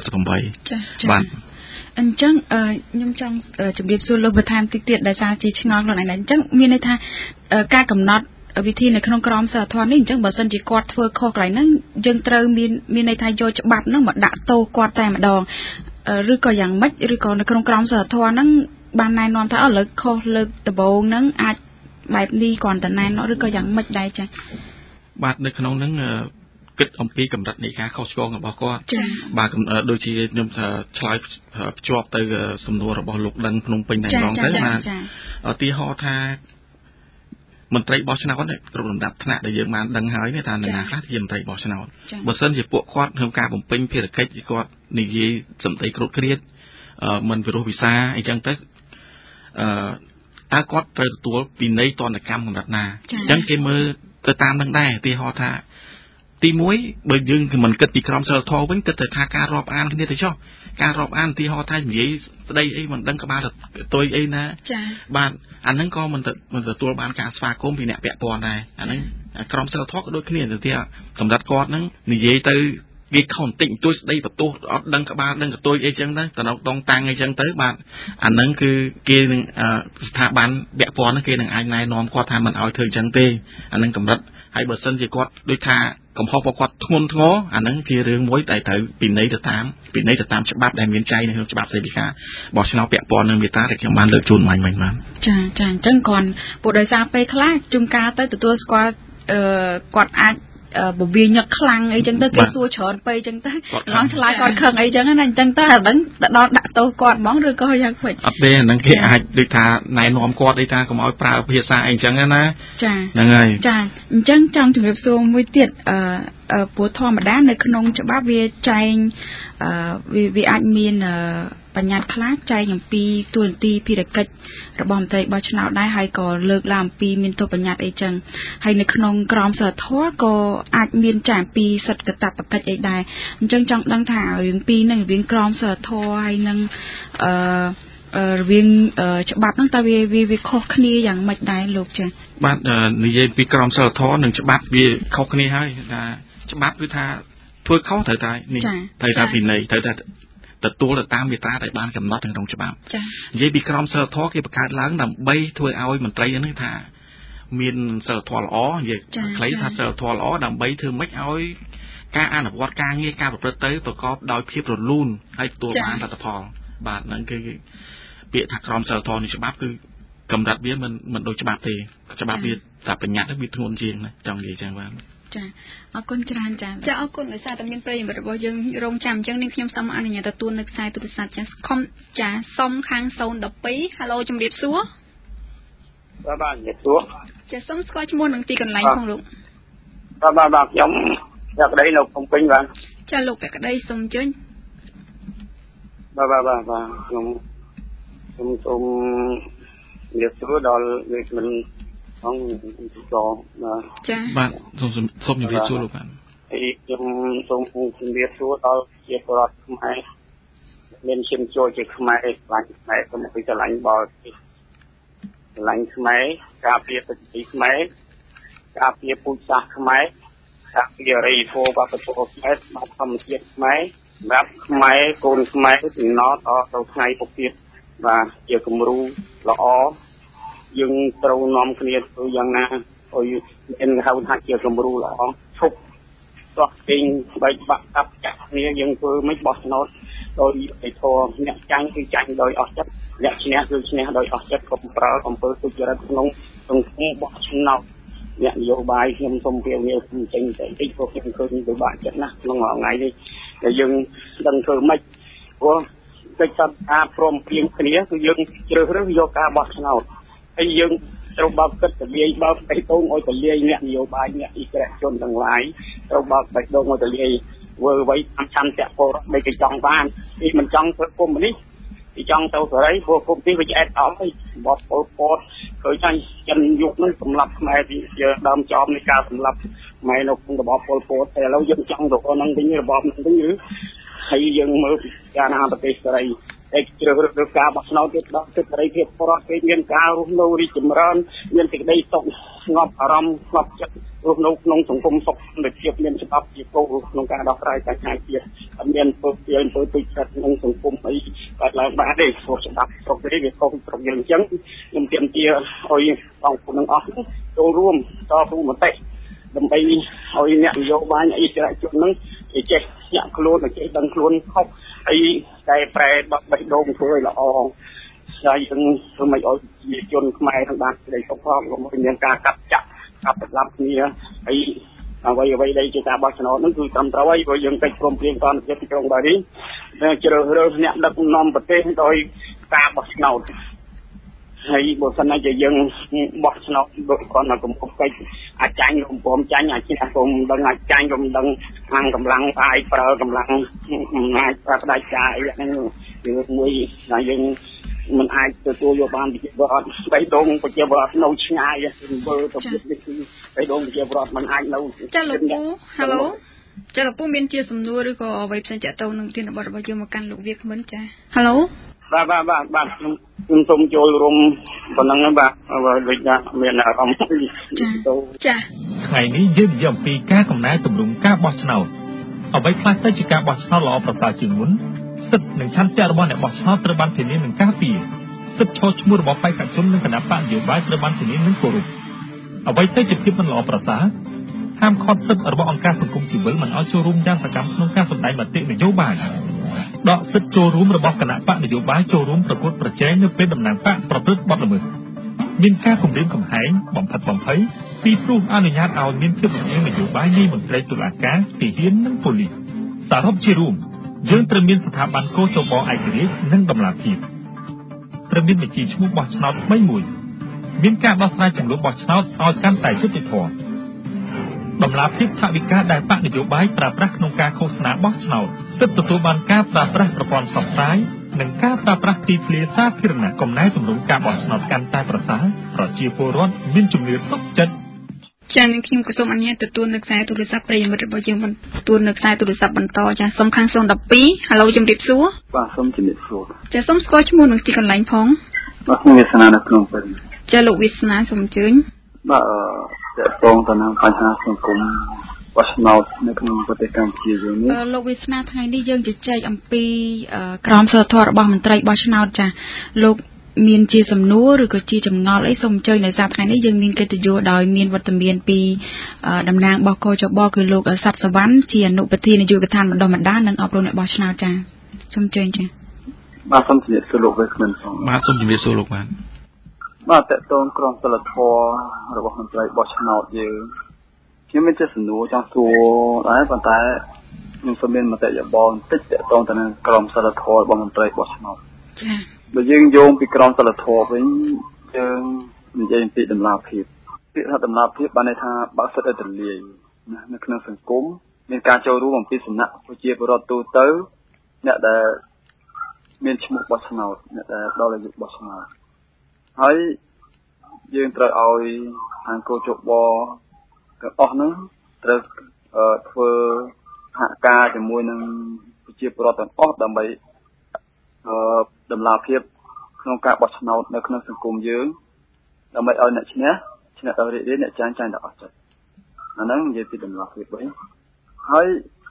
178បាទអញ្ចឹងខ្ញុំចង់ជម្រាបសួរលោកបន្ថែមតិចទៀតដោយសារជាឆ្ងល់ខ្លួនឯងអញ្ចឹងមានន័យថាការកំណត់វិធីនៅក្នុងក្រមសីលធម៌នេះអញ្ចឹងបើសិនជាគាត់ធ្វើខុសកន្លែងហ្នឹងយើងត្រូវមានន័យថាយកច្បាប់ហ្នឹងមកដាក់ទោសគាត់តែម្ដងឬក៏យ៉ាងម៉េចឬក៏នៅក្នុងក្រមសីលធម៌ហ្នឹងបានណែនាំថាលើកខុសលើកដំបូងហ្នឹងអាចបែបនេះគ្រាន់តែណែនាំឬក៏យ៉ាងម៉េចដែរចា៎បាទនៅក្នុងហ្នឹងគិតអំពីកម្រិតនៃការខុសឆ្គងរបស់គាត់បាទដូចជាខ្ញុំឆ្លើយភ្ជាប់ទៅសំណួររបស់លោកដឹងភ្នំពេញតែម្ដងទៅបាទឧទាហរណ៍ថាមន្ត្រីបោះឆ្នោតគ្រប់លំដាប់ថ្នាក់ដែលយើងបានដឹងហើយថានរណាខ្លះជាមន្ត្រីបោះឆ្នោតបើសិនជាពួកគាត់ក្នុងការបំពេញភារកិច្ចគាត់និយាយសម្ដីគ្រោតគ្រាតមិនវិរោះវិសាអីចឹងទៅតើគាត់ត្រូវទទួលពិន័យទណ្ឌកម្មកម្រិតណាអញ្ចឹងគេមើលទៅតាមនឹងដែរឧទាហរណ៍ថាទី1បើយើងមិនគិតពីក្រមសីលធម៌វិញគិតទៅថាការរាប់អានគ្នាទៅចុះការរាប់អានឧទាហរណ៍ថានិយាយស្ដីអីមិនដឹងក្បាលទុយអីណាបាទអាហ្នឹងក៏មិនទទួលបានការស្វាគមន៍ពីអ្នកពាក់ព័ន្ធដែរអាហ្នឹងក្រមសីលធម៌ក៏ដូចគ្នាទៅទៀតកម្រិតគាត់ហ្នឹងនិយាយទៅវាខុសបន្តិចបន្តួចស្ដីបន្ទោសអត់ដឹងក្បាលដឹងកតុយអីចឹងទៅតំណតាំងអីចឹងទៅបាទអាហ្នឹងគឺគេនឹងស្ថាប័នពាក់ព័ន្ធហ្នឹងគេនឹងអាចណែនាំគាត់ថាមិនឲ្យធ្វើចឹងទេអាហ្នឹងកម្រិតហើយបើសិនជាគាត់ដូចថាកំហុសរបស់គាត់ធ្ងន់ធ្ងរអាហ្នឹងជារឿងមួយដែលត្រូវពិន័យទៅតាមច្បាប់ដែលមានចែងនៅក្នុងច្បាប់ស្តីពីការបោះឆ្នោតពាក់ព័ន្ធនឹងមេត្រាដែលខ្ញុំបានលើកជូនមិញបាទចាអញ្ចឹងគាត់ពួកដោយសារពេលខ្លះជួនកាលទៅទទួលស្គាល់គាត់អាចបវាញឹកខ្លាំងអីចឹងទៅគេសួរច្រើនពេកចឹងទៅឡងឆ្លើយគាត់ខឹងអីចឹងណាអញ្ចឹងទៅអាហ្នឹងដល់ដាក់ទោសគាត់ហ្មងឬក៏យ៉ាងម៉េចអត់ទេអាហ្នឹងគេអាចដូចថាណែនាំគាត់អីថាកុំឲ្យប្រើភាសាអីចឹងណាចាហ្នឹងហើយចាអញ្ចឹងចង់ជម្រាបសួរមួយទៀតព្រោះធម្មតានៅក្នុងច្បាប់វាចែងវាអាចមានបញ្ញត្តិខ្លះចែងអំពីទូនាទីភារកិច្ចរបស់មន្ត្រីបោះឆ្នោតដែរហើយក៏លើកឡើងអំពីមានទោសបញ្ញត្តិអីចឹងហើយនៅក្នុងក្រមសីលធម៌ក៏អាចមានចែងអំពីសិទ្ធិកាតព្វកិច្ចអីដែរអញ្ចឹងចង់ដឹងថារឿងពីរហ្នឹងរវាងក្រមសីលធម៌ហើយនឹងរវាងច្បាប់ហ្នឹងតើវាខុសគ្នាយ៉ាងម៉េចដែរលោកចា៎បាទនិយាយពីក្រមសីលធម៌និងច្បាប់វាខុសគ្នាហើយថាច្បាប់គឺថាធ្វើខុសត្រូវតែនេះត្រូវតែពិន័យត្រូវតែទទួលទៅតាមមាត្រាដែលបានកំណត់ក្នុងច្បាប់និយាយពីក្រមសីលធម៌គេបង្កើតឡើងដើម្បីធ្វើឲ្យមន្ត្រីហ្នឹងថាមានសីលធម៌ល្អនិយាយខ្លីថាសីលធម៌ល្អដើម្បីធ្វើម៉េចឲ្យការអនុវត្តការងារការប្រព្រឹត្តទៅប្រកបដោយភាពរលូនហើយទទួលបានលទ្ធផលបាទហ្នឹងគឺពាក្យថាក្រមសីលធម៌នៃច្បាប់គឺកម្រិតវាមិនដូចច្បាប់ទេច្បាប់វាតែបញ្ញត្តិវាធ្ងន់ជាងណាចង់និយាយចឹងបាទចាអរគុណច្រើនចាអរគុណដោយសារតែមានប្រិយមិត្តរបស់យើងរងចាំអញ្ចឹងនាងខ្ញុំសូមអនុញ្ញាតទទួលនៅខ្សែទូរស័ព្ទចាសុំខាង012 Halo ជំរាបសួរបាទជំរាបសួរចាសូមស្គាល់ឈ្មោះនិងទីកន្លែងផងលោកបាទខ្ញុំពាក់ក្តីនៅភ្នំពេញបាទចាលោកពាក់ក្តីសូមអញ្ជើញបាទខ្ញុំសូមជំរាបសួរដល់លោកមិនអង្គចាបាទសូមជំរាបសួរលោកបាទហើយខ្ញុំសូមជំរាបសួរដល់ជាពលរដ្ឋខ្មែរមានឈាមចូលជាខ្មែរខ្លាំងខ្មែរសូមពីឆ្លាញ់បរទេសឆ្លាញ់ខ្មែរការពារទឹកដីខ្មែរការពារពូជសាសន៍ខ្មែរការពារអរិយធម៌វប្បធម៌ខ្មែរបាត់ធម្មជាតិខ្មែរសម្រាប់ខ្មែរកូនខ្មែរពីណតដល់ថ្ងៃពុកទៀតបាទជាគំរូល្អយើងត្រូវនាំគ្នាធ្វើយ៉ាងណាឲ្យមានហៅថាជាគំរូល្អឈប់តោះពេញបែកបាក់កាប់ចាក់គ្នាយើងធ្វើមិនបោះឆ្នោតដោយឯធរអ្នកចាញ់គឺចាញ់ដោយអស់ចិត្តអ្នកឈ្នះគឺឈ្នះដោយអស់ចិត្តកុំប្រើអំពើទុច្ចរិតក្នុងសង្គមបោះឆ្នោតអ្នកនយោបាយខ្ញុំសូមពៀវនាវចេញតែតិចព្រោះខ្ញុំឃើញពិបាកចិត្តណាស់ក្នុងថ្ងៃនេះដែលយើងដឹងធ្វើម៉េចព្រោះកិច្ចសន្យាព្រមព្រៀងគ្នាគឺយើងជ្រើសរើសយកការបោះឆ្នោតហើយយើងត្រូវបើកគិតទលាយបើកបេះដូងឲ្យទលាយអ្នកនយោបាយអ្នកអិសរាជជនទាំងឡាយត្រូវបើកបេះដូងឲ្យទលាយធ្វើអ្វីតាមឆន្ទៈពលរដ្ឋដែលគេចង់បានពីមិនចង់ធ្វើគុំនេះគេចង់ទៅសេរីព្រោះគុំនេះវាឆ្អែតអស់ហើយបបពលពតឃើញថាចិនយុគនឹងសម្លាប់ខ្មែរពីដើមចោមនៃការសម្លាប់ខ្មែរនៅក្នុងរបបពលពតតែឥឡូវយើងចង់ទៅហ្នឹងវិញរបបហ្នឹងវិញឬហើយយើងមើលការណាប្រទេសសេរីតែជ្រើសរើសការបោះឆ្នោតទៀតដល់សិទ្ធិសេរីភាពពលរដ្ឋគេមានការរស់នៅរីកចម្រើនមានសេចក្តីសុខស្ងប់អារម្មណ៍ស្ងប់ចិត្តរស់នៅក្នុងសង្គមសុខសន្តិភាពមានច្បាប់ជាគោលក្នុងការដោះស្រាយបញ្ហាជាតិអត់មានពុកទាយពុយពេចចិត្តក្នុងសង្គមអីកើតឡើងបានទេព្រោះច្បាប់ស្រុកនេះវាខុសស្រុកយើងអញ្ចឹងខ្ញុំទាមទារឲ្យបងប្អូនទាំងអស់ចូលរួមតស៊ូមតិដើម្បីឲ្យអ្នកនយោបាយអិសរាជជននឹងចេះញាក់ខ្លួនចេះដឹងខ្លួនខុសហើយតែប្រែបបេះដូងធ្វើឲ្យល្អហើយយើងធ្វើមិនឲ្យជាជនខ្មែរទាំងបានសេរីសុខផងក៏មានការកាត់ចាក់កាប់សម្លាប់គ្នាហើយអ្វីដែលជាការបោះឆ្នោតហ្នឹងគឺត្រឹមត្រូវហើយព្រោះយើងកិច្ចព្រមព្រៀងសន្តិភាពទីក្រុងបារីជ្រើសរើសអ្នកដឹកនាំប្រទេសដោយការបោះឆ្នោតហើយបើសិនជាយើងបោះឆ្នោតដោយគ្រាន់តែកំពុងកិច្ចអាចចាញ់រំពំចាញ់អាចឈ្នះគុំដឹងអាចចាញ់រំដឹងខាងកម្លាំងបាយប្រើកម្លាំងអំណាចប្រើផ្ដាច់ការអីហ្នឹងគឺមួយដែលយើងមិនអាចទទួលយកបានប្រជាពលរដ្ឋបេះដូងប្រជាពលរដ្ឋនៅឆ្ងាយមើលទៅនេះគឺបេះដូងប្រជាពលរដ្ឋមិនអាចនៅចាលោកពូ Halo ចាលោកពូមានជាសំណួរឬក៏អ្វីផ្សេងតាក់ទងនឹងធានបទរបស់យើងមកកាន់លោកវាគ្មិនចា Halo បាទខ្ញុំសូមចូលរួមប៉ុណ្ណឹងបាទដូចថាមានអារម្មណ៍ចាថ្ងៃនេះយើងនិយាយអំពីការកំណែទម្រង់ការបោះឆ្នោតអ្វីខ្លះទៅជាការបោះឆ្នោតល្អប្រសើរជាងមុនសិទ្ធិនិងឆន្ទៈរបស់អ្នកបោះឆ្នោតត្រូវបានធានានិងការពារសិទ្ធិឈរឈ្មោះរបស់បេក្ខជននិងគណៈបកនយោបាយត្រូវបានធានានិងគោរពអ្វីទៅជាភាពមិនល្អប្រសើរហាមឃាត់សិទ្ធិរបស់អង្គការសង្គមស៊ីវិលមិនឲ្យចូលរួមយ៉ាងសកម្មក្នុងការសម្ដែងមតិនយោបាយដកសិទ្ធិចូលរួមរបស់គណៈបកនយោបាយចូលរួមប្រកួតប្រជែងនៅពេលតំណាងបកប្រព្រឹត្តបទល្មើសមានការគំរាមកំហែងបំផិតបំភ័យពីព្រោះអនុញ្ញាតឲ្យមានភាពរំលាយនយោបាយនៃមន្ត្រីតុលាការទាហាននិងប៉ូលីសសរុបជារួមយើងត្រូវមានស្ថាប័នកោជបឯករាជ្យនិងតម្លាភាពត្រូវមានបញ្ជីឈ្មោះបោះឆ្នោតថ្មីមួយមានការដោះស្រាយចំនួនបោះឆ្នោតឲ្យកាន់តែយុត្តិធម៌ដំណាភាពថវិកាដែលបកនយោបាយប្រើប្រាស់ក្នុងការឃោសនាបោះឆ្នោតសិទ្ធិទទួលបានការប្រើប្រាស់ប្រព័ន្ធផ្សព្វផ្សាយនិងការប្រើប្រាស់ទីធ្លាសាធារណៈកំណែទម្រង់ការបោះឆ្នោតកាន់តែប្រសើរប្រជាពលរដ្ឋមានជំនឿទុកចិត្តចា៎នឹងខ្ញុំក៏សូមអនុញ្ញាតទទួលនៅខ្សែទូរស័ព្ទប្រិយមិត្តរបស់យើងទទួលនៅខ្សែទូរស័ព្ទបន្តចា៎សូមខាង012 Halo ជំរាបសួរបាទសូមជំរាបសួរចា៎សូមស្គាល់ឈ្មោះនិងទីកន្លែងផងបាទខ្ញុំវាសនានៅក្នុងពេញចា៎លោកវាសនាសូមអញ្ជើញបាទតើតងទៅនឹងបញ្ហាសង្គមបោះឆ្នោតនៅក្នុងប្រទេសកម្ពុជាយើងនេះលោកវាសនាថ្ងៃនេះយើងជជែកអំពីក្រមសីលធម៌របស់មន្ត្រីបោះឆ្នោតចា៎លោកមានជាសំណួរឬក៏ជាចម្ងល់អីសូមអញ្ជើញនៅសារថ្ងៃនេះយើងមានកិត្តិយសដោយមានវត្តមានពីតំណាងបកចបគឺលោកសັດសវណ្ណជាអនុប្រធាននាយកដ្ឋានបណ្ដុះបណ្ដាលនិងអប់រំអ្នកបោះឆ្នោតចា៎សូមអញ្ជើញចា៎បាទសូមជម្រាបសួរលោកវិក្កាមផងបាទសូមជម្រាបសួរលោកបាទតើតងក្រមសីលធម៌របស់មន្ត្រីបោះឆ្នោតយើងខ្ញុំមានជាសំណួរចង់សួរដែរប៉ុន្តែខ្ញុំសូមមានមតិយោបល់បន្តិចតើតងទៅនឹងក្រមសីលធម៌របស់មន្ត្រីបោះឆ្នោតចា៎បើយើងយោងពីក្រមសីលធម៌វិញយើងនិយាយពីតម្លាភាពពាក្យថាតម្លាភាពបានន័យថាបើសិទ្ធិឲ្យទលាយនៅក្នុងសង្គមមានការចូលរួមអំពីសំណាក់ប្រជាពលរដ្ឋទូទៅអ្នកដែលមានឈ្មោះបោះឆ្នោតអ្នកដែលដល់អាយុបោះឆ្នោតហើយយើងត្រូវឲ្យខាងកោជបទាំងអស់ហ្នឹងត្រូវធ្វើសហការជាមួយនឹងប្រជាពលរដ្ឋទាំងអស់ដើម្បីតម្លាភាពក្នុងការបោះឆ្នោតនៅក្នុងសង្គមយើងដើម្បីឲ្យអ្នកឈ្នះដល់រីករាយអ្នកចាញ់ដល់អស់ចិត្តអាហ្នឹងនិយាយពីតម្លាភាពវិញហើយ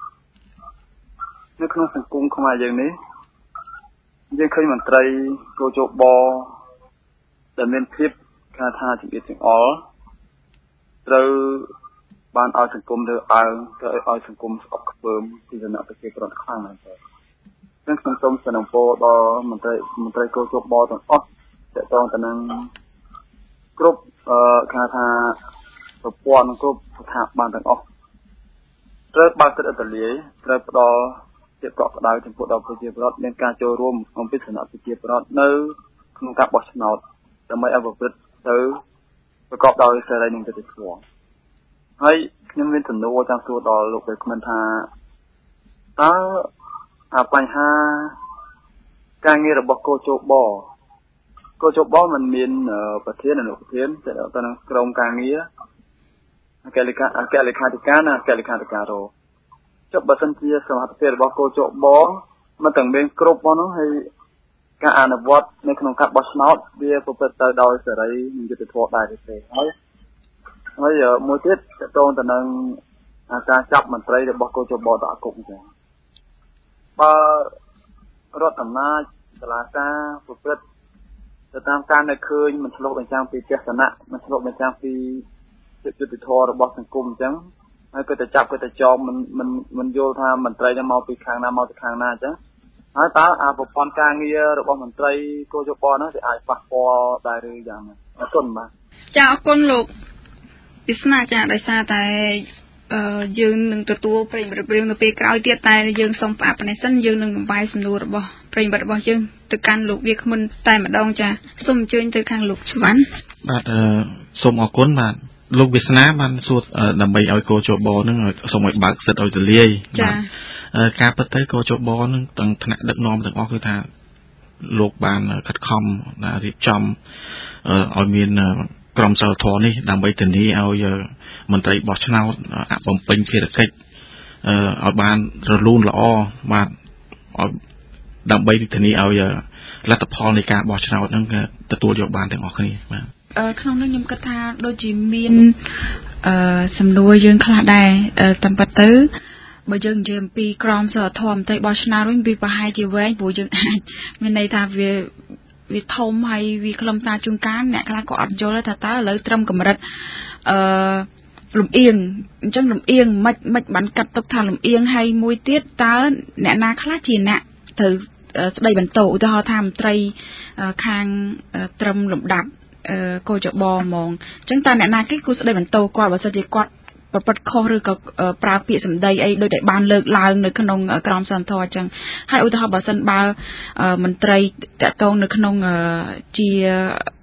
នៅក្នុងសង្គមខ្មែរយើងនេះយើងឃើញមន្ត្រីកោជបដែលមានភាពថាជំរាបទាំងអល់ត្រូវបានឲ្យសង្គមលើអើងត្រូវឲ្យសង្គមស្អប់ខ្ពើមពីសំណាក់ប្រជាពលរដ្ឋខ្លាំងណាស់ចឹងខ្ញុំសូមសនំពោដល់មន្ត្រីកោជបទាំងអស់តើតងទៅនឹងគ្រប់ថាប្រព័ន្ធគ្រប់ស្ថាប័នទាំងអស់ត្រូវបើកចិត្តអត្តលាយត្រូវផ្ដល់ជាកក់ក្ដៅចំពោះដល់ប្រជាពលរដ្ឋមានការចូលរួមអំពីសំណាក់ប្រជាពលរដ្ឋនៅក្នុងការបោះឆ្នោតដើម្បីឲ្យប្រព្រឹត្តទៅប្រកបដោយសេរីនិងយុត្តិធម៌ហើយខ្ញុំមានសំណួរចង់សួរដល់លោកវិក្កាមថាតើបញ្ហាការងាររបស់កោជបมันមានប្រធានអនុប្រធានទៅនឹងក្រុមការងារអគ្គលេខាធិការនិងអគ្គលេខាធិការរចុះបើសិនជាសមត្ថភាពរបស់កោជបมันទាំងមានគ្រប់ហ្នឹងហើយការអនុវត្តនៅក្នុងការបោះឆ្នោតវាប្រព្រឹត្តទៅដោយសេរីនិងយុត្តិធម៌ដែរទេហើយមួយទៀតតកតងទៅនឹងការចាប់មន្ត្រីរបស់កោជបដាក់គុកចឹងបើរដ្ឋអំណាចតុលាការប្រព្រឹត្តទៅតាមការនៅឃើញមិនឆ្លុះបញ្ចាំងពីទស្សនៈមិនឆ្លុះបញ្ចាំងពីយុត្តិធម៌របស់សង្គមអញ្ចឹងហើយក៏ទៅចាប់ក៏ទៅចោមមិនយល់ថាមន្ត្រីនឹងមកពីខាងណាមកពីខាងណាអញ្ចឹងហើយតើប្រព័ន្ធការងាររបស់មន្ត្រីកោជបហ្នឹងវាអាចប៉ះពាល់ដែរឬយ៉ាងណាអរគុណបាទចាអរគុណលោកវាសនាចាដោយសារតែយើងនឹងទទួលប្រិយមិត្តរៀងនៅពេលក្រោយទៀតតែយើងសូមផ្អាប់ប៉ុណ្ណេះសិនយើងនឹងបំបីសំណួររបស់ប្រិយមិត្តរបស់យើងទៅកាន់លោកវាគ្មិនតែម្ដងចាសូមអញ្ជើញទៅខាងលោកស្វណ្ណបាទសូមអរគុណបាទលោកវាសនាបានសួរដើម្បីឲ្យកោជបនឹងសូមឲ្យបើកសិទ្ធិឲ្យទលាយចាការពិតទៅកោជបនឹងទាំងថ្នាក់ដឹកនាំទាំងអស់គឺថាលោកបានខិតខំរៀបចំឲ្យមានក្រមសីលធម៌នេះដើម្បីធានាឲ្យមន្ត្រីបោះឆ្នោតបំពេញភារកិច្ចឲ្យបានរលូនល្អបាទដើម្បីធានាឲ្យលទ្ធផលនៃការបោះឆ្នោតហ្នឹងទទួលយកបានទាំងអស់គ្នាបាទក្នុងនោះខ្ញុំគិតថាដូចជាមានសំណួរយើងខ្លះដែរតាមពិតទៅបើយើងនិយាយអំពីក្រមសីលធម៌មន្ត្រីបោះឆ្នោតវិញវាប្រហែលជាវែងព្រោះយើងអាចមានន័យថាវាធំហើយវាខ្លឹមសារជួនកាលអ្នកខ្លះក៏អត់យល់ថាតើឥឡូវត្រឹមកម្រិតលំអៀងអញ្ចឹងលំអៀងមិនបានកាត់ទុកថាលំអៀងហើយមួយទៀតតើអ្នកណាខ្លះជាអ្នកត្រូវស្ដីបន្ទោឧទាហរណ៍ថាមន្ត្រីខាងត្រឹមលំដាប់កោជបហ្មងអញ្ចឹងតើអ្នកណាគេគួរស្ដីបន្ទោគាត់បើសិនជាគាត់ប្រព្រឹត្តខុសឬក៏ប្រើពាក្យសម្ដីអីដូចដែលបានលើកឡើងនៅក្នុងក្រមសីលធម៌អញ្ចឹងហើយឧទាហរណ៍បើសិនបើមន្ត្រីតកតងនៅក្នុងជា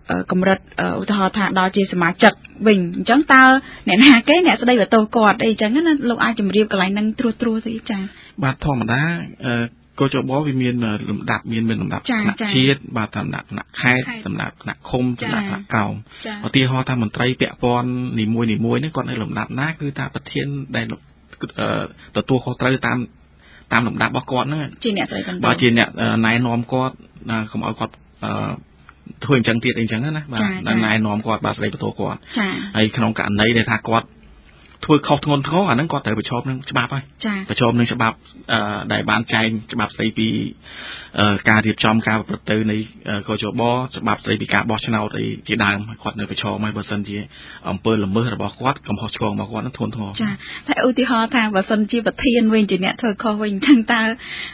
កម្រិតឧទាហរណ៍ថាដល់ជាសមាជិកវិញអញ្ចឹងតើអ្នកណាគេអ្នកស្ដីបន្ទោសគាត់អីចឹងណាលោកអាចជម្រាបកន្លែងហ្នឹងត្រួសទៅចាបាទធម្មតាកោចបវាមានលំដាប់មានលំដាប់ថ្នាក់ជាតិបាទតាមថ្នាក់ខេត្តតាមថ្នាក់ឃុំតាមថ្នាក់កោមឧទាហរណ៍ថាមន្ត្រីពាក់ព័ន្ធនីមួយនេះគាត់នៅលំដាប់ណាគឺថាប្រធានដែលទទួលខុសត្រូវតាមលំដាប់របស់គាត់ហ្នឹងជាអ្នកស្ដីបន្ទោសបាទជាអ្នកណែនាំគាត់កុំឲ្យគាត់ធ្វើអញ្ចឹងទៀតអីចឹងណាបាទណែនាំគាត់បាទស្ដីបន្ទោសគាត់ហើយក្នុងករណីដែលថាគាត់ធ្វើខុសធ្ងន់ធ្ងរអាហ្នឹងគាត់ត្រូវប្រឈមនឹងច្បាប់ហើយប្រឈមនឹងច្បាប់ដែលបានចែងច្បាប់ស្ដីពីការរៀបចំការប្រព្រឹត្តទៅនៃកោចបច្បាប់ស្ដីពីការបោះឆ្នោតអីជាដើមគាត់នៅប្រឈមហើយបើសិនជាអំពើល្មើសរបស់គាត់កំហុសឆ្គងរបស់គាត់នឹងធ្ងន់ធ្ងរចាតែឧទាហរណ៍ថាបើសិនជាប្រធានវិញជាអ្នកធ្វើខុសវិញអញ្ចឹងតើ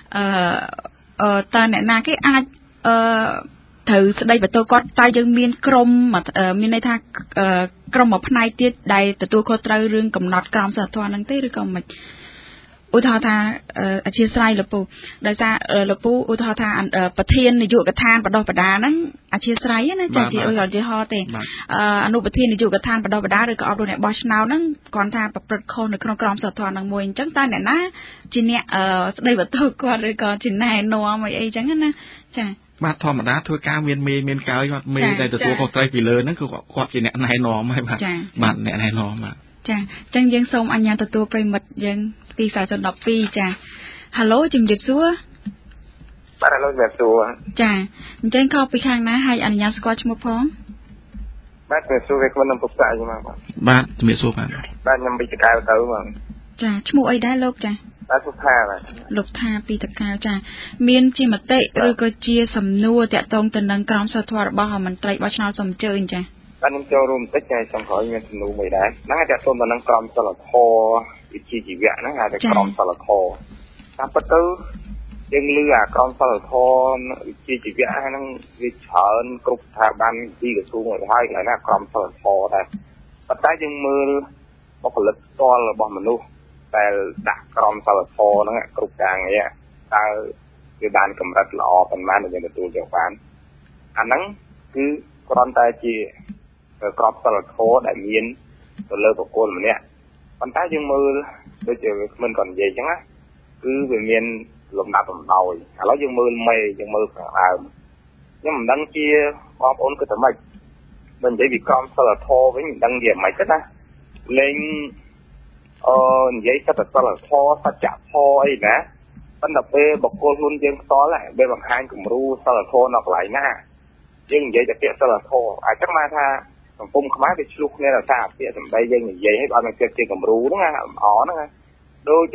អ្នកណាគេអាចត្រូវស្ដីបន្ទោសគាត់តែយើងមានក្រុមមានន័យថាក្រុមមួយផ្នែកទៀតដែលទទួលខុសត្រូវរឿងកំណត់ក្រមសីលធម៌ហ្នឹងទេឬក៏មិនឧទាហរណ៍ថាអធិស្ឋានលោកពូដោយសារលោកពូឧទាហរណ៍ថាប្រធាននាយកដ្ឋានបដិបដាហ្នឹងអធិស្ឋានណាចាជាឧទាហរណ៍ទេអនុប្រធាននាយកដ្ឋានបដិបដាឬក៏អប់រំអ្នកបោះឆ្នោតហ្នឹងគាត់ថាប្រព្រឹត្តខុសនៅក្នុងក្រមសីលធម៌ហ្នឹងមួយអញ្ចឹងតើអ្នកណាជាអ្នកស្ដីបន្ទោសគាត់ឬក៏ជាណែនាំអីចឹងណាចាបាទធម្មតាធ្វើការមានកើយគាត់មេដែលទទួលខុសត្រូវពីលើហ្នឹងគឺគាត់ជាអ្នកណែនាំហើយបាទអ្នកណែនាំបាទចាអញ្ចឹងយើងសូមអញ្ញាតទទួលប្រិមិត្តយើងពី4012ចាហៅឡូជំរាបសួរបាទហៅឡូជំរាបសួរចាអញ្ចឹងខកពីខាងណាហើយអនុញ្ញាតស្គាល់ឈ្មោះផងបាទជំរាបសួរខ្ញុំនឹងពុកសាយមកបាទជំរាបសួរបាទខ្ញុំពីតកៅទៅបងចាឈ្មោះអីដែរលោកចាបាទសុខាបាទលោកថាពីតកៅចាមានជាមតិឬក៏ជាសំណួរតាក់ទងទៅនឹងក្រមសីលធម៌របស់មន្ត្រីបោះឆ្នោតសូមអញ្ជើញចាបាទខ្ញុំចូលរួមបន្តិចតែចង់ក្រោយមានសំណួរមួយដែរហ្នឹងអាចតាក់ទងទៅនឹងក្រមសីលធម៌វិជ្ជាជីវៈហ្នឹងហៅថាក្រមសីលធម៌តាមពិតទៅយើងឮអាក្រមសីលធម៌វិជ្ជាជីវៈហ្នឹងវាច្រើនគ្រប់ស្ថាប័នពីក្រសួងឲ្យហើយកន្លែងណាក្រមសីលធម៌ដែរប៉ុន្តែយើងមើលបុគ្គលិកផ្ទាល់របស់មនុស្សដែលដាក់ក្រមសីលធម៌ហ្នឹងគ្រប់ការងារតើវាបានកម្រិតល្អប៉ុន្មានដែលយើងទទួលយកបានអាហ្នឹងគឺគ្រាន់តែជាក្រមសីលធម៌ដែលមានទៅលើបុគ្គលម្នាក់ប៉ុន្តែយើងមើលដូចជាមិនគាត់និយាយអញ្ចឹងណាគឺវាមានលំដាប់លំដោយឥឡូវយើងមើលមេយើងមើលខាងដើមខ្ញុំមិនដឹងជាបងប្អូនគិតថាម៉េចបើនិយាយពីក្រមសីលធម៌វិញមិនដឹងជាម៉េចទេណាលេងនិយាយសិទ្ធិសីលធម៌សច្ចធម៌អីណាប៉ុន្តែពេលបុគ្គលខ្លួនយើងផ្ទាល់វាបង្ហាញគំរូសីលធម៌នៅកន្លែងណាយើងនិយាយតែពាក្យសីលធម៌អាចចឹងមកថាសង្គមខ្មែរវាឆ្លុះគ្នាដោយសារពាក្យសម្ដីយើងនិយាយឲ្យបានមកជាគំរូហ្នឹងល្អហ្នឹងដូច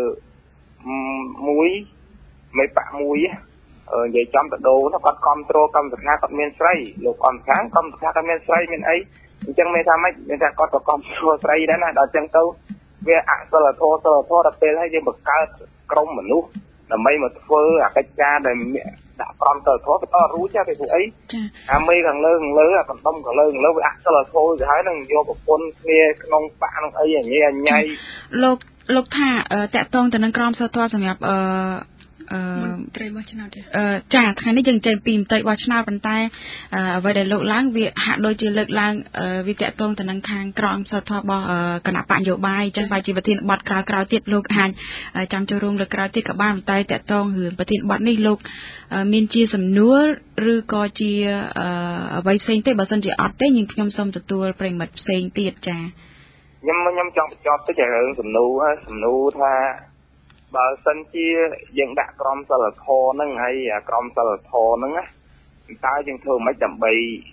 មួយមេបាក់មួយនិយាយចំតដោនោះគាត់គ្រប់គ្រងកម្មសខាគាត់មានស្រីលោកអនខាងកម្មសខាគាត់មានស្រីមានអីអញ្ចឹងមានថាម៉េចមានថាគាត់ក៏គ្រប់គ្រងស្រីដែរណាដល់អញ្ចឹងទៅវាអសិលធម៌ដល់ពេលហើយយើងបង្កើតក្រុមមនុស្សដើម្បីមកធ្វើអាកិច្ចការដែលដាក់ក្រមសីលធម៌ទៅរួចទេពួកអីអាមេខាងលើអាបណ្ដុំខាងលើវាអសិលធម៌ទៅហើយនឹងយកប្រពន្ធគ្នាក្នុងបាក់នឹងអីអញញ៉ៃលោកថាតាក់ទងទៅនឹងក្រមសីលធម៌សម្រាប់មន្ត្រីបោះឆ្នោតចាថ្ងៃនេះយើងចេញពីមន្ត្រីបោះឆ្នោតប៉ុន្តែអ្វីដែលលោកឡើងវាហាក់ដូចជាលើកឡើងវាតាក់ទងទៅនឹងខាងក្រមសីលធម៌របស់គណៈបកនយោបាយចឹងបើជាប្រធានបទក្រោយទៀតលោកអាចចាំចូលរួមលើក្រោយទៀតក៏បានតែតាក់ទងរឿងប្រធានបទនេះលោកមានជាសំណួរឬក៏ជាអ្វីផ្សេងទេបើសិនជាអត់ទេខ្ញុំសូមទទួលប្រិមិត្តផ្សេងទៀតចាខ្ញុំចង់បញ្ចប់តិចរឿងសំណួរថាបើសិនជាយើងដាក់ក្រមសីលធម៌ហ្នឹងហើយក្រមសីលធម៌ហ្នឹងណាតើយើងធ្វើម៉េចដើម្បី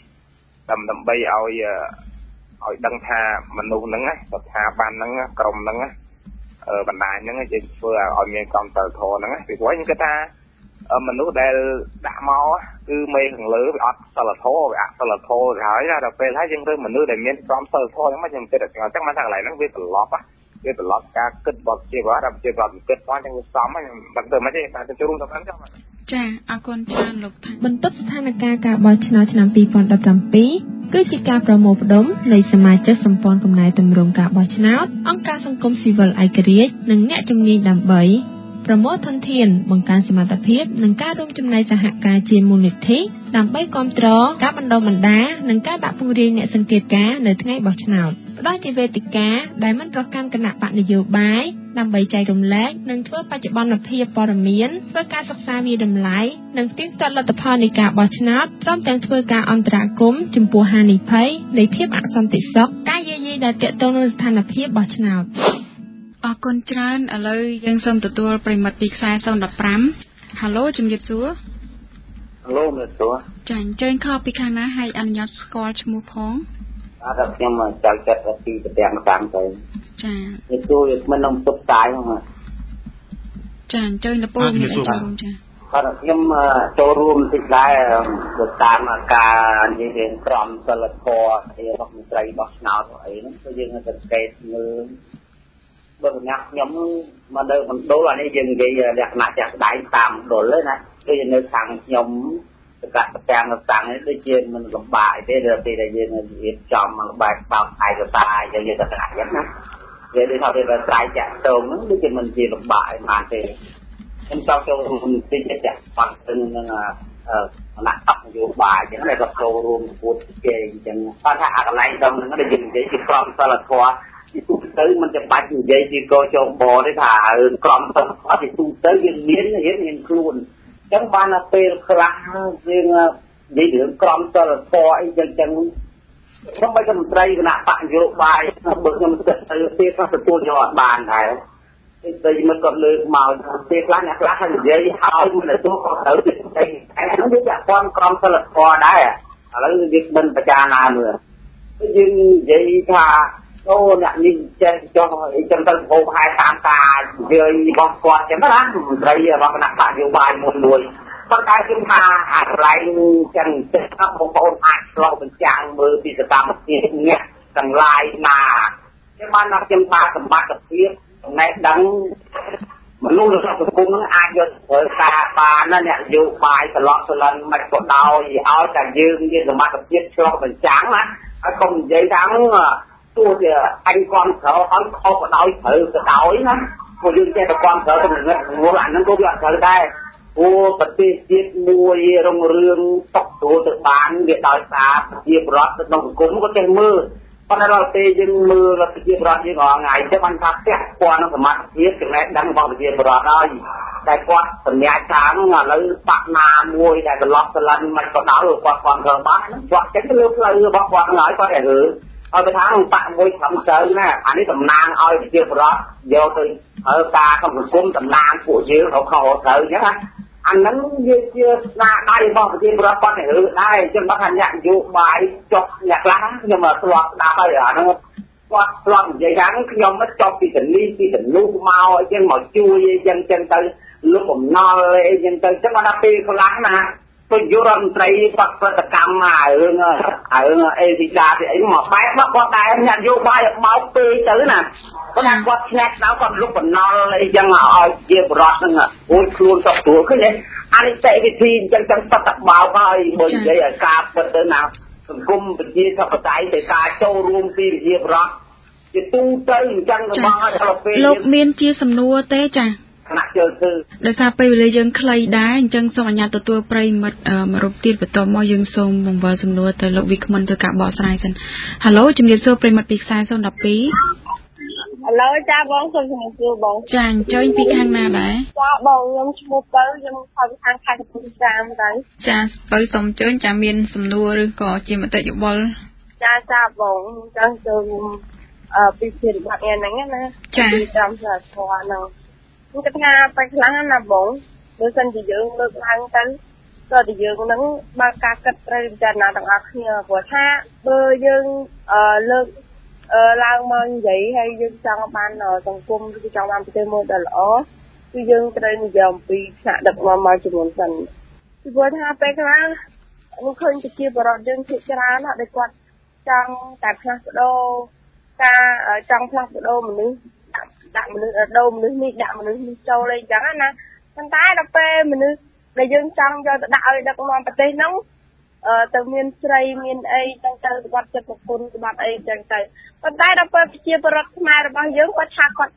ឲ្យដឹងថាមនុស្សហ្នឹងណាស្ថាប័នហ្នឹងក្រុមហ្នឹងបណ្ដាញហ្នឹងយើងធ្វើឲ្យមានក្រមសីលធម៌ហ្នឹងពីព្រោះខ្ញុំគិតថាមនុស្សដែលដាក់មកគឺមេខាងលើវាអត់សីលធម៌វាអសិលធម៌ទៅហើយដល់ពេលហើយយើងរើសមនុស្សដែលមានក្រមសីលធម៌ហ្នឹងមកខ្ញុំគិតថាអញ្ចឹងមកថាកន្លែងហ្នឹងវាត្រឡប់ការគិតរបស់ជាប្រវត្តិជាប្រវត្តិគិតផងទាំងវាសំហ្នឹងមិនទៅមិនទេតែចូលរួមទៅបានចឹងចាអរគុណច្រើនលោកថាបន្ទាប់ស្ថានភាពការបោះឆ្នោតឆ្នាំ2017គឺជាការប្រមូលផ្ដុំនៃសមាជិកសម្ព័ន្ធកំណែទម្រង់ការបោះឆ្នោតអង្គការសង្គមស៊ីវិលឯករាជ្យនិងអ្នកជំនាញដើម្បីប្រមូលធនធានបង្កើនសមត្ថភាពនិងការរួមចំណែកសហការជាមួយមូលនិធិដើម្បីគាំទ្រការបណ្ដុះបណ្ដាលនិងការដាក់ពង្រាយអ្នកសង្កេតការណ៍នៅថ្ងៃបោះឆ្នោតផ្ដល់ជាវេទិកាដែលមិនប្រកាន់គណៈបកនយោបាយដើម្បីចែករំលែកនិងធ្វើបច្ចុប្បន្នភាពព័ត៌មានធ្វើការសិក្សាវិតម្លៃនិងផ្ទៀងផ្ទាត់លទ្ធផលនៃការបោះឆ្នោតព្រមទាំងធ្វើការអន្តរាគមន៍ចំពោះហានិភ័យនៃភាពអសន្តិសុខការយាយីដែលទាក់ទងនឹងស្ថានភាពបោះឆ្នោតអរគុណច្រើនឥឡូវយើងសូមទទួលប្រិមត្តពីខ្សែ015ហាឡូជំរាបសួរ Hello មេសួរចាអញ្ជើញខកពីខាងណាហើយអនុញ្ញាតស្គាល់ឈ្មោះផងអត់ខ្ញុំចៅចិត្តពីប្រទាំងតាំងទៅចាមេសួរមិននឹងទុកតាយហ្នឹងចាអញ្ជើញលពូមានចូលរួមចាអត់ខ្ញុំចូលរួមតិចដែរទៅតាមការនិយាយរឿងក្រមសិលធម៌របស់មន្ត្រីបោះឆ្នោតអីហ្នឹងគឺយើងទៅសង្កេតមើលបើអ្នកខ្ញុំមកនៅមណ្ឌលអានេះយើងនិយាយលក្ខណៈចាក់ដៃតាមមណ្ឌលណាគឺនៅខាងខ្ញុំប្រកាសប្រចាំតាំងនេះដូចជាមិនលំបាកទេដល់ពេលដែលយើងរៀបចំមកបែបបោកឯកសារយើងយកទៅដាក់យ៉ាងណាវាដូចថាវាស្រ័យចាក់តងហ្នឹងដូចជាមិនជាលំបាកឯបានទេខ្ញុំចង់ចូលរួមតិចចាក់បាក់ទៅនឹងគណៈបកនយោបាយអញ្ចឹងតែក៏ចូលរួមពួតជែកអញ្ចឹងគាត់ថាអាកន្លែងតហ្នឹងដែលយើងនិយាយពីក្រមសិលធម៌ទីទូទៅมันចាំបាច់និយាយពីកោចបទេថារឿងក្រមសិលធម៌ទីទូទៅយើងមានខ្លួនចឹងបានដល់ពេលខ្លះយើងនិយាយរឿងក្រមសិលធម៌អីចឹងខ្ញុំបីតែមន្ត្រីគណៈបកនយោបាយបើខ្ញុំគិតទៅពេលខ្លះទទួលយកអត់បានដែរតែមិនគាត់លើកមកពេលខ្លះអ្នកខ្លះនិយាយឲ្យមិនទទួលក៏ត្រូវទៅតែហ្នឹងវាចាក់ព័ន្ធក្រមសិលធម៌ដែរឥឡូវយើងមិនបច្ចាណាមើលយើងនិយាយថាអូអ្នកនេះចេះចោះអីចឹងទៅហូបហែតាមការនិយាយរបស់គាត់ចឹងណាមន្ត្រីរបស់គណៈបកនយោបាយមួយប៉ុន្តែខ្ញុំថាអាកន្លែងចឹងចិត្តបងប្អូនអាចឆ្លងបញ្ចាំងមើលពីសកម្មភាពអ្នកទាំងឡាយណាខ្ញុំបានថាខ្ញុំថាសម្បត្តិភាពចំណេះដឹងមនុស្សរបស់សង្គមនឹងអាចយកធ្វើការបានណាអ្នកនយោបាយត្រឡប់ត្រឡន់មិនក៏ដោយឲ្យតែយើងមានសមត្ថភាពឆ្លងបញ្ចាំងណាហើយកុំនិយាយថាទោះជាអញគាំទ្រឲ្យខុសក៏ដោយត្រូវក៏ដោយណាព្រោះយើងចេះតែគាំទ្រទៅនឹងងល់អាហ្នឹងក៏វាអត់ត្រូវដែរព្រោះប្រទេសជាតិមួយរុងរឿងតកទូទៅបានវាដោយសារប្រជាប្រដ្ឋក្នុងសង្គមក៏ចេះមើលប៉ុន្តែដល់ពេលយើងមើលប្រជាប្រដ្ឋយើងរាល់ថ្ងៃទៅបានថាពាក់ព័ន្ធនឹងសមត្ថភាពចំណេះដឹងរបស់ប្រជាប្រដ្ឋហើយតែគាត់សញ្ញាថាឥឡូវបាក់ណាមួយដែលត្រឡប់ត្រឡន់មិនក៏ដោយគាត់គាំទ្របានគាត់ចេះទៅលើផ្លូវរបស់គាត់ហ្នឹងហើយគាត់តែរើឲ្យទៅថាបាក់មួយខំទៅណាអានេះតំណាងឲ្យប្រជាប្រដ្ឋយកទៅការក្នុងសង្គមតំណាងពួកយើងខុសត្រូវអញ្ចឹងណាអាហ្នឹងវាជាស្នាដៃរបស់ប្រជាប្រដ្ឋគាត់តែរើដែរអញ្ចឹងបើថាអ្នកនយោបាយចុះអ្នកខ្លះខ្ញុំមកស្លាប់ស្ដាប់ហើយអាហ្នឹងគាត់ស្លាប់និយាយថាខ្ញុំមិនចប់ពីទនីពីទនុមកអីចឹងមកជួយអីចឹងទៅលោកបំណុលអីចឹងទៅចឹងដល់ពេលខ្លះណាទៅយុរដ្ឋមន្ត្រីបកប្រតិកម្មរឿងអេស៊ីដាទីអីមកបែបមកគាត់ដែរអ្នកនយោបាយមកពេកទៅណាគាត់ថាគាត់ឆ្នះដល់គាត់លោកបំណុលអីចឹងឲ្យជាបរដ្ឋហ្នឹងអូនខ្លួនសក់ស្រួលឃើញទេអានេះតែវិធីចឹងសត្វតបោកហើយបើនិយាយឲ្យការពិតទៅណាសង្គមប្រជាធិបតេយ្យទៅការចូលរួមពីប្រជាប្រដ្ឋជាទូទៅអញ្ចឹងរបស់ឲ្យដល់ពេលលោកមានជាសំណួរទេចាណាក់ជើគឺដោយសារពេលវេលាយើងខ្លីដែរអញ្ចឹងសូមអនុញ្ញាតទទួលប្រិមិត្តមួយរូបទៀតបន្តមកយើងសូមបង្វិលសំណួរទៅលោកវិក្កាមិនធ្វើការបកស្រាយសិនហាឡូជំរាបសួរប្រិមិត្តពីខ្សែ012 ឥឡូវចាបងសូមជំរាបសួរបងចាអញ្ជើញពីខាងណាដែរចាបងខ្ញុំឈ្មោះពៅខ្ញុំខំខាងខេត្តកំពង់ចាមទៅចាពៅសូមអញ្ជើញចាមានសំណួរឬក៏ជាមតិយោបល់ចាបងចង់ចូលពីភារកិច្ចហ្នឹងណាចាចំស្រាធរហ្នឹងខ្ញុំគិតថាបែបខ្លះណាបងបើសិនជាយើងលើកឡើងទៅក៏តែយើងហ្នឹងបើការគិតត្រូវពិចារណាទាំងអស់គ្នាព្រោះថាបើយើងលើកឡើងមកនិយាយហើយយើងចង់បានសង្គមឬចង់បានប្រទេសមួយដែលល្អគឺយើងត្រូវនិយាយអំពីថ្នាក់ដឹកនាំមកជំនាន់សិនពីព្រោះថាពេលខ្លះខ្ញុំឃើញប្រជាពលរដ្ឋយើងភាគច្រើនដែលគាត់ចង់តែផ្លាស់ប្ដូរការចង់ផ្លាស់ប្ដូរមនុស្សដាក់មនុស្សដូរមនុស្សនេះដាក់មនុស្សនេះចូលអីចឹងណាប៉ុន្តែដល់ពេលមនុស្សដែលយើងចង់យកទៅដាក់ឲ្យដឹកនាំប្រទេសហ្នឹងទៅមានស្រីមានអីចឹងទៅគាត់ចិត្តប្រពន្ធគាត់អីចឹងទៅប៉ុន្តែដល់ពេលប្រជាពលរដ្ឋខ្មែររបស់យើងគាត់ថាគាត់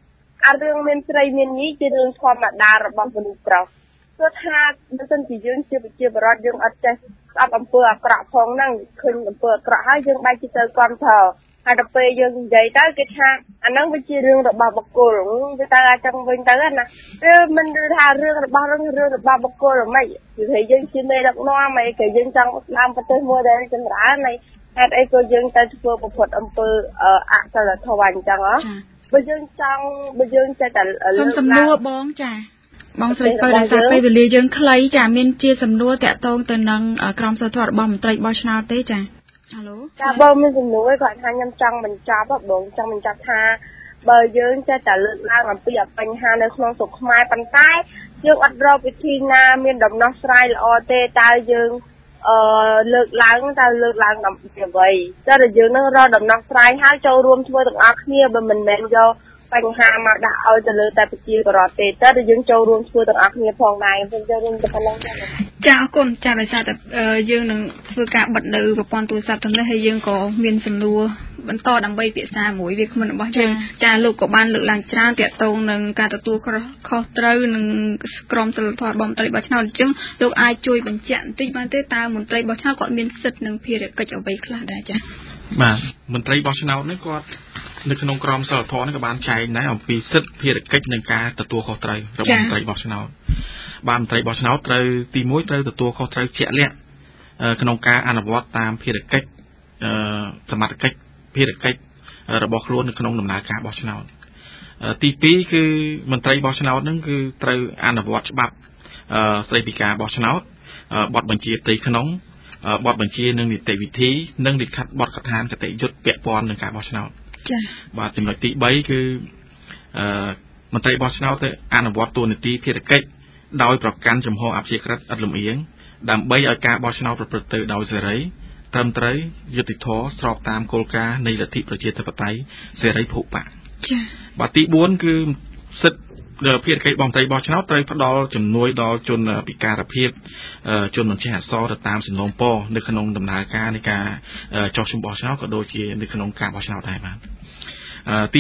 អារឿងមានស្រីមានញីជារឿងធម្មតារបស់មនុស្សប្រុសព្រោះថាបើសិនជាយើងជាប្រជាពលរដ្ឋយើងអត់ចេះស្អប់អំពើអាក្រក់ផងហ្នឹងឃើញអំពើអាក្រក់ហើយយើងបែរជាទៅគាំទ្រហើយដល់ពេលយើងនិយាយទៅគេថាអាហ្នឹងវាជារឿងរបស់បុគ្គលវាទៅអាចចឹងវិញទៅណាគឺមិនថារឿងរបស់បុគ្គលហ្មងគឺយើងជាមេដឹកនាំអីគេយើងចង់ស្ដាមប្រទេសមួយដែលចម្រើនហើយហេតុអីក៏យើងទៅធ្វើប្រព្រឹត្តអំពើអសិលធម៌អញ្ចឹងហ៎បើយើងចេះតែសុំសំណួរបងចាបងស្រីពៅដោយសារពេលវេលាយើងខ្លីចាមានជាសំណួរតាក់ទងទៅនឹងក្រមសីលធម៌របស់មន្ត្រីបោះឆ្នោតទេចាហៅឡូចាបងមានសំណួរគាត់ថាខ្ញុំចង់បញ្ចប់បងចង់បញ្ចប់ថាបើយើងចេះតែលើកឡើងអំពីបញ្ហានៅក្នុងស្រុកខ្មែរប៉ុន្តែយើងអត់រកវិធីណាមានដំណោះស្រាយល្អទេតើយើងលើកឡើងដើម្បីអ្វីតែយើងនឹងរកដំណោះស្រាយហើយចូលរួមធ្វើទាំងអស់គ្នាបើមិនមែនយកបញ្ហាមកដាក់ឲ្យទៅលើតែប្រជាពលរដ្ឋទេតែយើងចូលរួមធ្វើទាំងអស់គ្នាផងដែរយើងចូលរួមទៅប៉ុណ្ណឹងចាអរគុណចាដោយសារតែយើងនឹងធ្វើការបិទនៅប្រព័ន្ធទូរស័ព្ទទាំងនេះហើយយើងក៏មានសំណួរបន្តដើម្បីពិសាមួយវាគ្មិនរបស់យើងចាលោកក៏បានលើកឡើងច្រើនទាក់ទងនឹងការទទួលខុសត្រូវនឹងក្រមសីលធម៌របស់មន្ត្រីបោះឆ្នោតអញ្ចឹងលោកអាចជួយបញ្ជាក់បន្តិចបានទេតើមន្ត្រីបោះឆ្នោតគាត់មានសិទ្ធិនិងភារកិច្ចអ្វីខ្លះដែរចាបាទមន្ត្រីបោះឆ្នោតនេះគាត់នៅក្នុងក្រមសីលធម៌នេះក៏បានចែងដែរអំពីសិទ្ធិភារកិច្ចនិងការទទួលខុសត្រូវរបស់មន្ត្រីបោះឆ្នោតបាទមន្ត្រីបោះឆ្នោតត្រូវទី1ត្រូវទទួលខុសត្រូវជាក់លាក់ក្នុងការអនុវត្តតាមភារកិច្ចសមត្ថកិច្ចភារកិច្ចរបស់ខ្លួននៅក្នុងដំណើរការបោះឆ្នោតទី2គឺមន្ត្រីបោះឆ្នោតនឹងគឺត្រូវអនុវត្តច្បាប់ស្តីពីការបោះឆ្នោតបទបញ្ជាផ្ទៃក្នុងបទបញ្ជានិងនីតិវិធីនិងលិខិតបទកថាគតិយុត្តពាក់ព័ន្ធនឹងការបោះឆ្នោតចា៎បាទចំណុចទី3គឺមន្ត្រីបោះឆ្នោតទៅអនុវត្តតួនាទីភារកិច្ចដោយប្រកាន់ចំហអព្យាក្រឹតឥតលំអៀងដើម្បីឲ្យការបោះឆ្នោតប្រព្រឹត្តទៅដោយសេរីត្រឹមត្រូវយុត្តិធម៌ស្របតាមគោលការណ៍នៃលទ្ធិប្រជាធិបតេយ្យសេរីភូប៉ាចា៎បាទទី4គឺសិទ្ធិភារកិច្ចរបស់មន្ត្រីបោះឆ្នោតត្រូវផ្ដល់ជំនួយដល់ជនពិការភាពជនមិនចេះអក្សរទៅតាមសំណូមពរនៅក្នុងដំណើរការនៃការចុះឈ្មោះបោះឆ្នោតក៏ដូចជានៅក្នុងការបោះឆ្នោតដែរបាទទី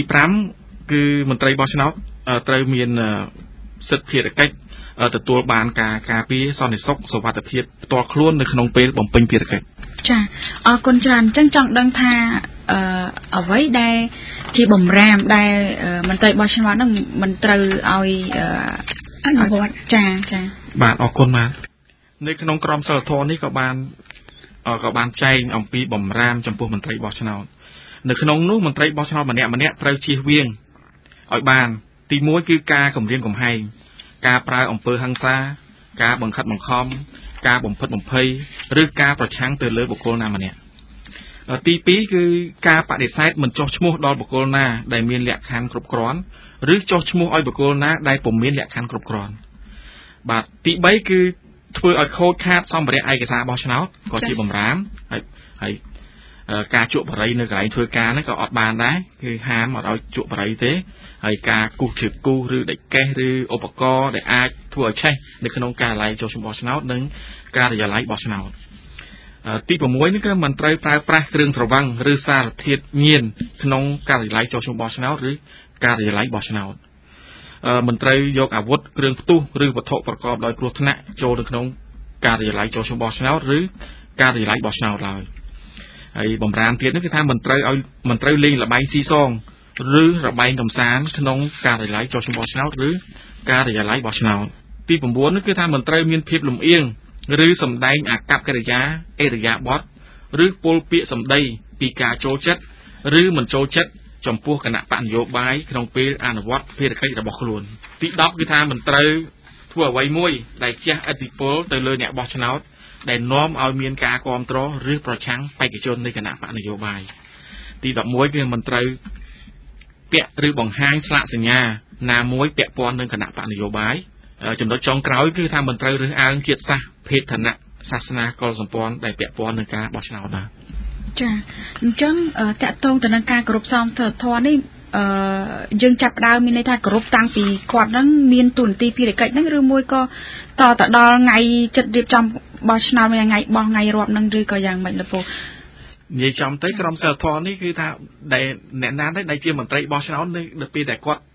5គឺមន្ត្រីបោះឆ្នោតត្រូវមានសិទ្ធិភារកិច្ចទទួលបានការការពារសន្តិសុខសុវត្ថិភាពផ្ទាល់ខ្លួននៅក្នុងពេលបំពេញភារកិច្ចចាអរគុណច្រើនអញ្ចឹងចង់ដឹងថាអ្វីដែលជាបំរាមដែលមន្ត្រីបោះឆ្នោតហ្នឹងមិនត្រូវឲ្យអនុវត្តចាបាទអរគុណបាទនៅក្នុងក្រមសីលធម៌នេះក៏បានចែងអំពីបំរាមចំពោះមន្ត្រីបោះឆ្នោតនៅក្នុងនោះមន្ត្រីបោះឆ្នោតម្នាក់ត្រូវជៀសវាងឲ្យបានទី1គឺការគំរាមកំហែងការប្រើអំពើហិង្សាការបង្ខិតបង្ខំការបំផិតបំភ័យឬការប្រឆាំងទៅលើបុគ្គលណាម្នាក់ទី2គឺការបដិសេធមិនចុះឈ្មោះដល់បុគ្គលណាដែលមានលក្ខខណ្ឌគ្រប់គ្រាន់ឬចុះឈ្មោះឲ្យបុគ្គលណាដែលពុំមានលក្ខខណ្ឌគ្រប់គ្រាន់បាទទី3គឺធ្វើឲ្យខូចខាតសម្ភារៈឯកសារបោះឆ្នោតក៏ជាបំរាមហើយការជក់បរិយនៅកន្លែងធ្វើការហ្នឹងក៏អត់បានដែរគឺហាមអត់ឲ្យជក់បរិយទេហើយការគូសជើងគូសឬដេចកេះឬឧបករណ៍ដែលអាចធ្វើឲ្យឆេះនៅក្នុងការិយាល័យចុះឈ្មោះបោះឆ្នោតនិងការិយាល័យបោះឆ្នោតទី6នេះគឺមិនត្រូវប្រើប្រាស់គ្រឿងស្រវឹងឬសារធាតុញៀនក្នុងការិយាល័យចុះឈ្មោះបោះឆ្នោតឬការិយាល័យបោះឆ្នោតមិនត្រូវយកអាវុធគ្រឿងផ្ទុះឬវត្ថុប្រកបដោយគ្រោះថ្នាក់ចូលនៅក្នុងការិយាល័យចុះឈ្មោះបោះឆ្នោតឬការិយាល័យបោះឆ្នោតឡើយហើយបំរាមទៀតនេះគឺថាមិនត្រូវលេងល្បែងស៊ីសងឬរបែងកម្សាន្តក្នុងការិយាល័យចុះឈ្មោះបោះឆ្នោតឬការិយាល័យបោះឆ្នោតទី9នេះគឺថាមិនត្រូវមានភាពលំអៀងឬសម្ដែងអាកប្បកិរិយាអិរិយាបថឬពលពាក្យសម្ដីពីការចូលចិត្តឬមិនចូលចិត្តចំពោះគណៈបកនយោបាយក្នុងពេលអនុវត្តភារកិច្ចរបស់ខ្លួនទី10គឺថាមិនត្រូវធ្វើអ្វីមួយដែលជះឥទ្ធិពលទៅលើអ្នកបោះឆ្នោតដែលនាំឲ្យមានការគាំទ្រឬប្រឆាំងបេក្ខជននៃគណៈបកនយោបាយទី11គឺមិនត្រូវពាក់ឬបង្ហាញស្លាកសញ្ញាណាមួយពាក់ព័ន្ធនឹងគណៈបកនយោបាយចំណុចចុងក្រោយគឺថាមិនត្រូវរើសអើងជាតិសាសន៍ភេទឋានៈសាសនាកុលសម្ព័ន្ធដែលពាក់ព័ន្ធនឹងការបោះឆ្នោតដែរចាអញ្ចឹងតកតងទៅនឹងការគោរពសមធម៌នេះយើងចាប់ផ្ដើមមានន័យថាគោរពតាំងពីគាត់ហ្នឹងមានទូនទីភារកិច្ចហ្នឹងឬមួយក៏តទៅដល់ថ្ងៃចិត្តរៀបចំបោះឆ្នោតមួយថ្ងៃបោះថ្ងៃរាប់ហ្នឹងឬក៏យ៉ាងម៉េចលោកពូនិយាយចំទៅក្រមសីលធម៌នេះគឺថាដែលអ្នកណាដែលជាមន្ត្រីបោះឆ្នោតនៅពេលដែលគាត់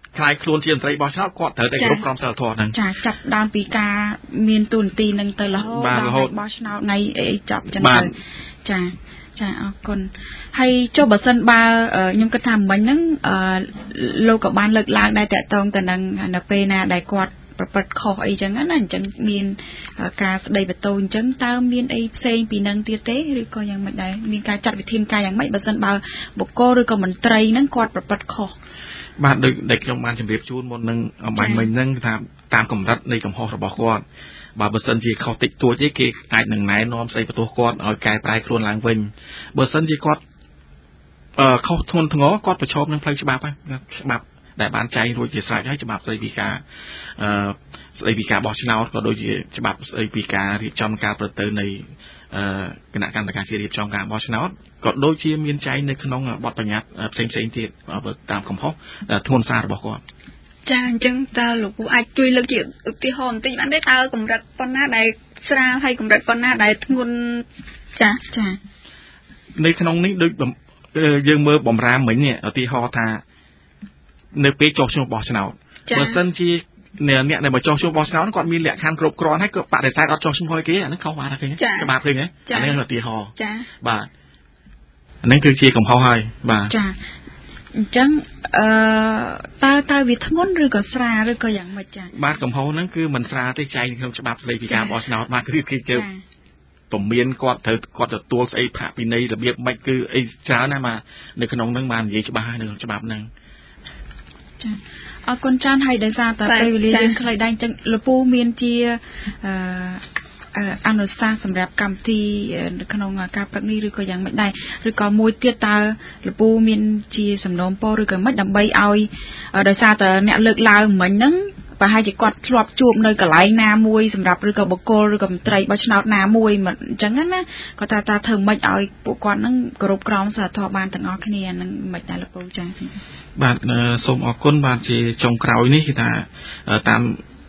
ខ្លាយខ្លួនជាមន្ត្រីបោះឆ្នោតគាត់ត្រូវតែគ្រប់គ្រងសិលធម៌ហ្នឹងចាចាប់ដើមពីការមានទូនទីនឹងទៅរហូតដល់បោះឆ្នោតថ្ងៃអីចប់ចឹងទៅចាអរគុណហើយចុះបើសិនបើខ្ញុំគិតថាមិញហ្នឹងលោកក៏បានលើកឡើងដែរតកតងទៅនឹងនៅពេលណាដែលគាត់ប្រព្រឹត្តខុសអីចឹងណាអញ្ចឹងមានការស្ដីបន្ទោសអញ្ចឹងតើមានអីផ្សេងពីនឹងទៀតទេឬក៏យ៉ាងម៉េចដែរមានការចាត់វិធានការយ៉ាងម៉េចបើសិនបើបុគ្គលឬក៏មន្ត្រីហ្នឹងគាត់ប្រព្រឹត្តខុសបាទដូចដែលខ្ញុំបានជម្រាបជូនមុននឹងអំបញ្ញមិញហ្នឹងថាតាមកម្រិតនៃកំហុសរបស់គាត់បើសិនជាខុសតិចតួចទេគេអាចនឹងណែនាំស្ដីបន្ទោសគាត់ឲ្យកែប្រែខ្លួនឡើងវិញបើសិនជាគាត់ខុសធ្ងន់ធ្ងរគាត់ប្រឈមនឹងផ្លូវច្បាប់ច្បាប់ដែលបានចែងរួចជាស្រេចហើយច្បាប់ស្ដីពីការបោះឆ្នោតក៏ដូចជាច្បាប់ស្ដីពីការរៀបចំការប្រតិបត្តិនៃគណៈកម្មការរៀបចំការបោះឆ្នោតក៏ដូចជាមានចែងនៅក្នុងបទបញ្ញត្តិផ្សេងទៀតតាមកំហុសធ្ងន់សាររបស់គាត់ចាអញ្ចឹងតើលោកគ្រូអាចជួយលើកជាឧទាហរណ៍បន្តិចបានទេតើកម្រិតប៉ុណ្ណាដែលស្រាលហើយកម្រិតប៉ុណ្ណាដែលធ្ងន់ចានៅក្នុងនេះដូចយើងមើលបំរាមមិញនេះឧទាហរណ៍ថានៅពេលចុះឈ្មោះបោះឆ្នោតបើសិនជាអ្នកដែលមកចុះឈ្មោះបោះឆ្នោតគាត់មានលក្ខខណ្ឌគ្រប់គ្រាន់ហើយក៏បដិសេធអត់ចុះឈ្មោះឲ្យគេអានេះខុសបាទឃើញច្បាប់ឃើញទេអានេះឧទាហរណ៍បាទអានេះគឺជាកំហុសហើយបាទចាអញ្ចឹងតើវាធ្ងន់ឬក៏ស្រាលឬក៏យ៉ាងម៉េចចាបាទកំហុសហ្នឹងគឺមិនស្រាលទេចែងក្នុងច្បាប់ស្ដីពីការបោះឆ្នោតបាទគឺគេពមមានគាត់ទទួលស្អីប្រាក់ពិន័យរបៀបម៉េចគឺអីច្រើនណាស់បាទនៅក្នុងហ្នឹងបាននិយាយច្បាស់នៅក្នុងច្បាប់ហ្នឹងចាអរគុណច្រើនហើយដោយសារតែពេលវេលាយើងខ្លីដែរអញ្ចឹងលពូមានជាអនុសាសន៍សម្រាប់កម្មវិធីនៅក្នុងការព្រឹកនេះឬក៏យ៉ាងម៉េចដែរឬក៏មួយទៀតតើលពូមានជាសំណូមពរឬក៏មិនដើម្បីឲ្យដោយសារតែអ្នកលើកឡើងមិញហ្នឹងប្រហែលជាគាត់ធ្លាប់ជួបនៅកន្លែងណាមួយសម្រាប់ឬក៏បុគ្គលឬក៏មន្ត្រីបោះឆ្នោតណាមួយអញ្ចឹងណាគាត់ថាធ្វើម៉េចឲ្យពួកគាត់ហ្នឹងគោរពក្រមសីលធម៌បានទាំងអស់គ្នានឹងមិនដែរលពូចា៎បាទសូមអរគុណបាទជាចុងក្រោយនេះគឺថាតាម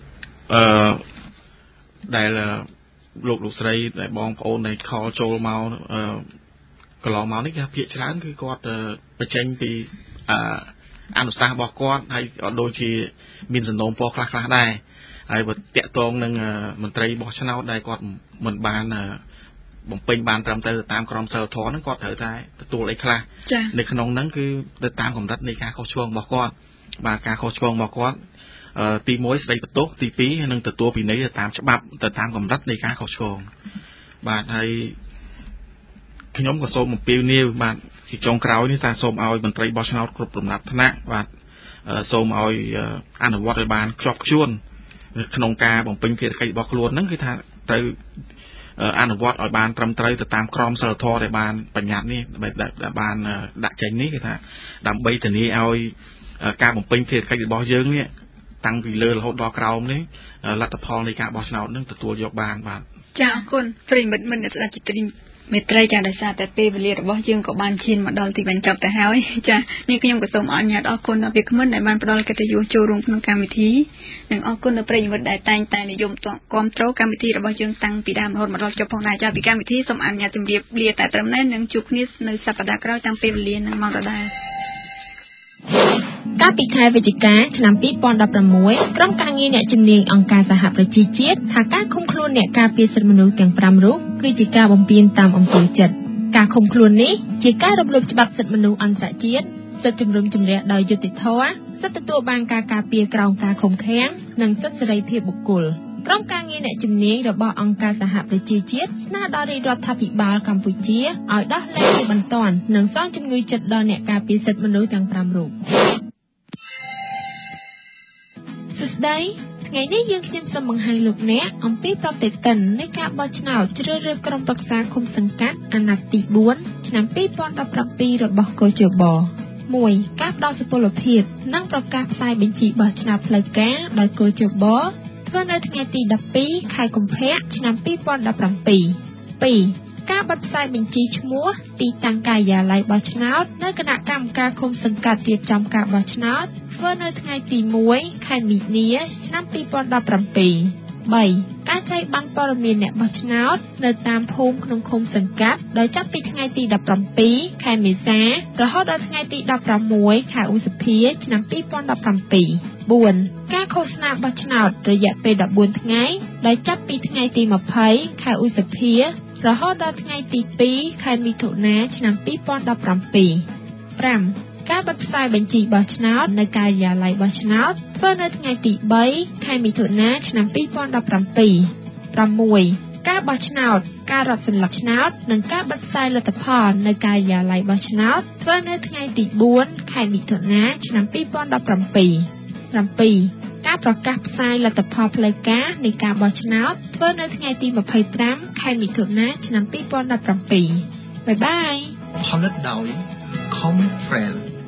ដែលលោកស្រីដែលបងប្អូនដែលខលចូលមកកន្លងមកនេះគេភាគច្រើនគឺគាត់បញ្ចេញពីអនុសាសន៍របស់គាត់ហើយក៏ដូចជាមានសំណូមពរខ្លះដែរហើយបើតាក់ទងនឹងមន្ត្រីបោះឆ្នោតដែលគាត់មិនបានបំពេញបានត្រឹមត្រូវតាមក្រមសីលធម៌ហ្នឹងគាត់ត្រូវតែទទួលអីខ្លះនៅក្នុងហ្នឹងគឺទៅតាមកម្រិតនៃការខុសឆ្គងរបស់គាត់បាទការខុសឆ្គងរបស់គាត់ទី1ស្ដីបន្ទោសទី2នឹងទទួលពិន័យទៅតាមច្បាប់ទៅតាមកម្រិតនៃការខុសឆ្គងបាទហើយខ្ញុំក៏សូមអំពាវនាវបាទជាចុងក្រោយនេះថាសូមឲ្យមន្ត្រីបោះឆ្នោតគ្រប់លំដាប់ថ្នាក់បាទសូមឲ្យអនុវត្តឲ្យបានខ្ជាប់ខ្ជួនក្នុងការបំពេញភារកិច្ចរបស់ខ្លួនហ្នឹងគឺថាត្រូវអនុវត្តឲ្យបានត្រឹមត្រូវទៅតាមក្រមសីលធម៌ដែលបានបញ្ញត្តិនេះដែលបានដាក់ចេញនេះគឺថាដើម្បីធានាឲ្យការបំពេញភារកិច្ចរបស់យើងនេះតាំងពីលើរហូតដល់ក្រោមនេះលទ្ធផលនៃការបោះឆ្នោតនឹងទទួលយកបានបាទចាអរគុណប្រិមិត្តមិនស្ដាប់ចិត្តមេត្រីចាដោយសារតែពេលវេលារបស់យើងក៏បានឈានមកដល់ទីបញ្ចប់ទៅហើយចានេះខ្ញុំក៏សូមអរអរគុណដល់វាគ្មិនដែលបានផ្ដល់កិត្តិយសចូលរួមក្នុងកម្មវិធីនិងអរគុណដល់ប្រិយមិត្តដែលតែងតែនិយមគាំទ្រកម្មវិធីរបស់យើងតាំងពីដើមរហូតមកដល់ចប់ផងដែរចាពីកម្មវិធីសូមអនុញ្ញាតជម្រាបលាតែត្រឹមនេះនិងជួបគ្នានៅសប្តាហ៍ក្រោយតាមពេលវេលានិងម៉ោងដដែលកាលពីខែវិច្ឆិកាឆ្នាំ2016ក្រុមការងារអ្នកជំនាញអង្គការសហប្រជាជាតិថាការឃុំខ្លួនអ្នកការពារសិទ្ធិមនុស្សទាំង5រូបគឺជាការបំពានតាមអំពើចិត្តការឃុំខ្លួននេះជាការរំលោភច្បាប់សិទ្ធិមនុស្សអន្តរជាតិសិទ្ធិជំរុំជម្រះដោយយុត្តិធម៌សិទ្ធិទទួលបានការការពារក្រោមការឃុំឃាំងនិងសិទ្ធិសេរីភាពបុគ្គលក្រុមការងារអ្នកជំនាញរបស់អង្គការសហប្រជាជាតិស្នើដល់រាជរដ្ឋាភិបាលកម្ពុជាឲ្យដោះលែងជាបន្ទាន់និងសងជំងឺចិត្តដល់អ្នកការពារសិទ្ធិមនុស្សទាំង5រូបសួស្តីថ្ងៃនេះយើងខ្ញុំសូមបង្ហាញលោកអ្នកអំពីប្រតិទិននៃការបោះឆ្នោតជ្រើសរើសក្រុមប្រឹក្សាឃុំសង្កាត់អាណត្តិទី4ឆ្នាំ2017របស់កោជប1ការផ្ដល់សុពលភាពនិងប្រកាសផ្សាយបញ្ជីបោះឆ្នោតផ្លូវការដោយកោជបធ្វើនៅថ្ងៃទី12ខែកុម្ភៈឆ្នាំ2017 2ការបិទផ្សាយបញ្ជីឈ្មោះទីតាំងការិយាល័យបោះឆ្នោតនៅគណៈកម្មការឃុំសង្កាត់រៀបចំការបោះឆ្នោតធ្វើនៅថ្ងៃទី1ខែមីនាឆ្នាំ2017 3. ការចែកបានព័ត៌មានអ្នកបោះឆ្នោតនៅតាមភូមិក្នុងឃុំសង្កាត់ដោយចាប់ពីថ្ងៃទី17 ខែមេសារហូតដល់ថ្ងៃទី16 ខែឧសភា ឆ្នាំ2017 4. ការឃោសនាបោះឆ្នោតរយៈពេល14ថ្ងៃដោយចាប់ពីថ្ងៃទី20 ខែឧសភារហូតដល់ថ្ងៃទី2 ខែមិថុនា ឆ្នាំ2017 5. ការបិទផ្សាយបញ្ជីបោះឆ្នោតនៅការិយាល័យបោះឆ្នោតធ្វើនៅថ្ងៃទី3 ខែមិថុនា ឆ្នាំ2017 6. ការបោះឆ្នោត ការរត់សន្លឹកឆ្នោត និងការបិទផ្សាយលទ្ធផលនៅការិយាល័យបោះឆ្នោតធ្វើនៅថ្ងៃទី4 ខែមិថុនា ឆ្នាំ2017 7. ការប្រកាសផ្សាយលទ្ធផលផ្លូវការនៃការបោះឆ្នោតធ្វើនៅថ្ងៃទី25 ខែមិថុនា ឆ្នាំ2017 បាយបាយផលិតដោយ Comfrel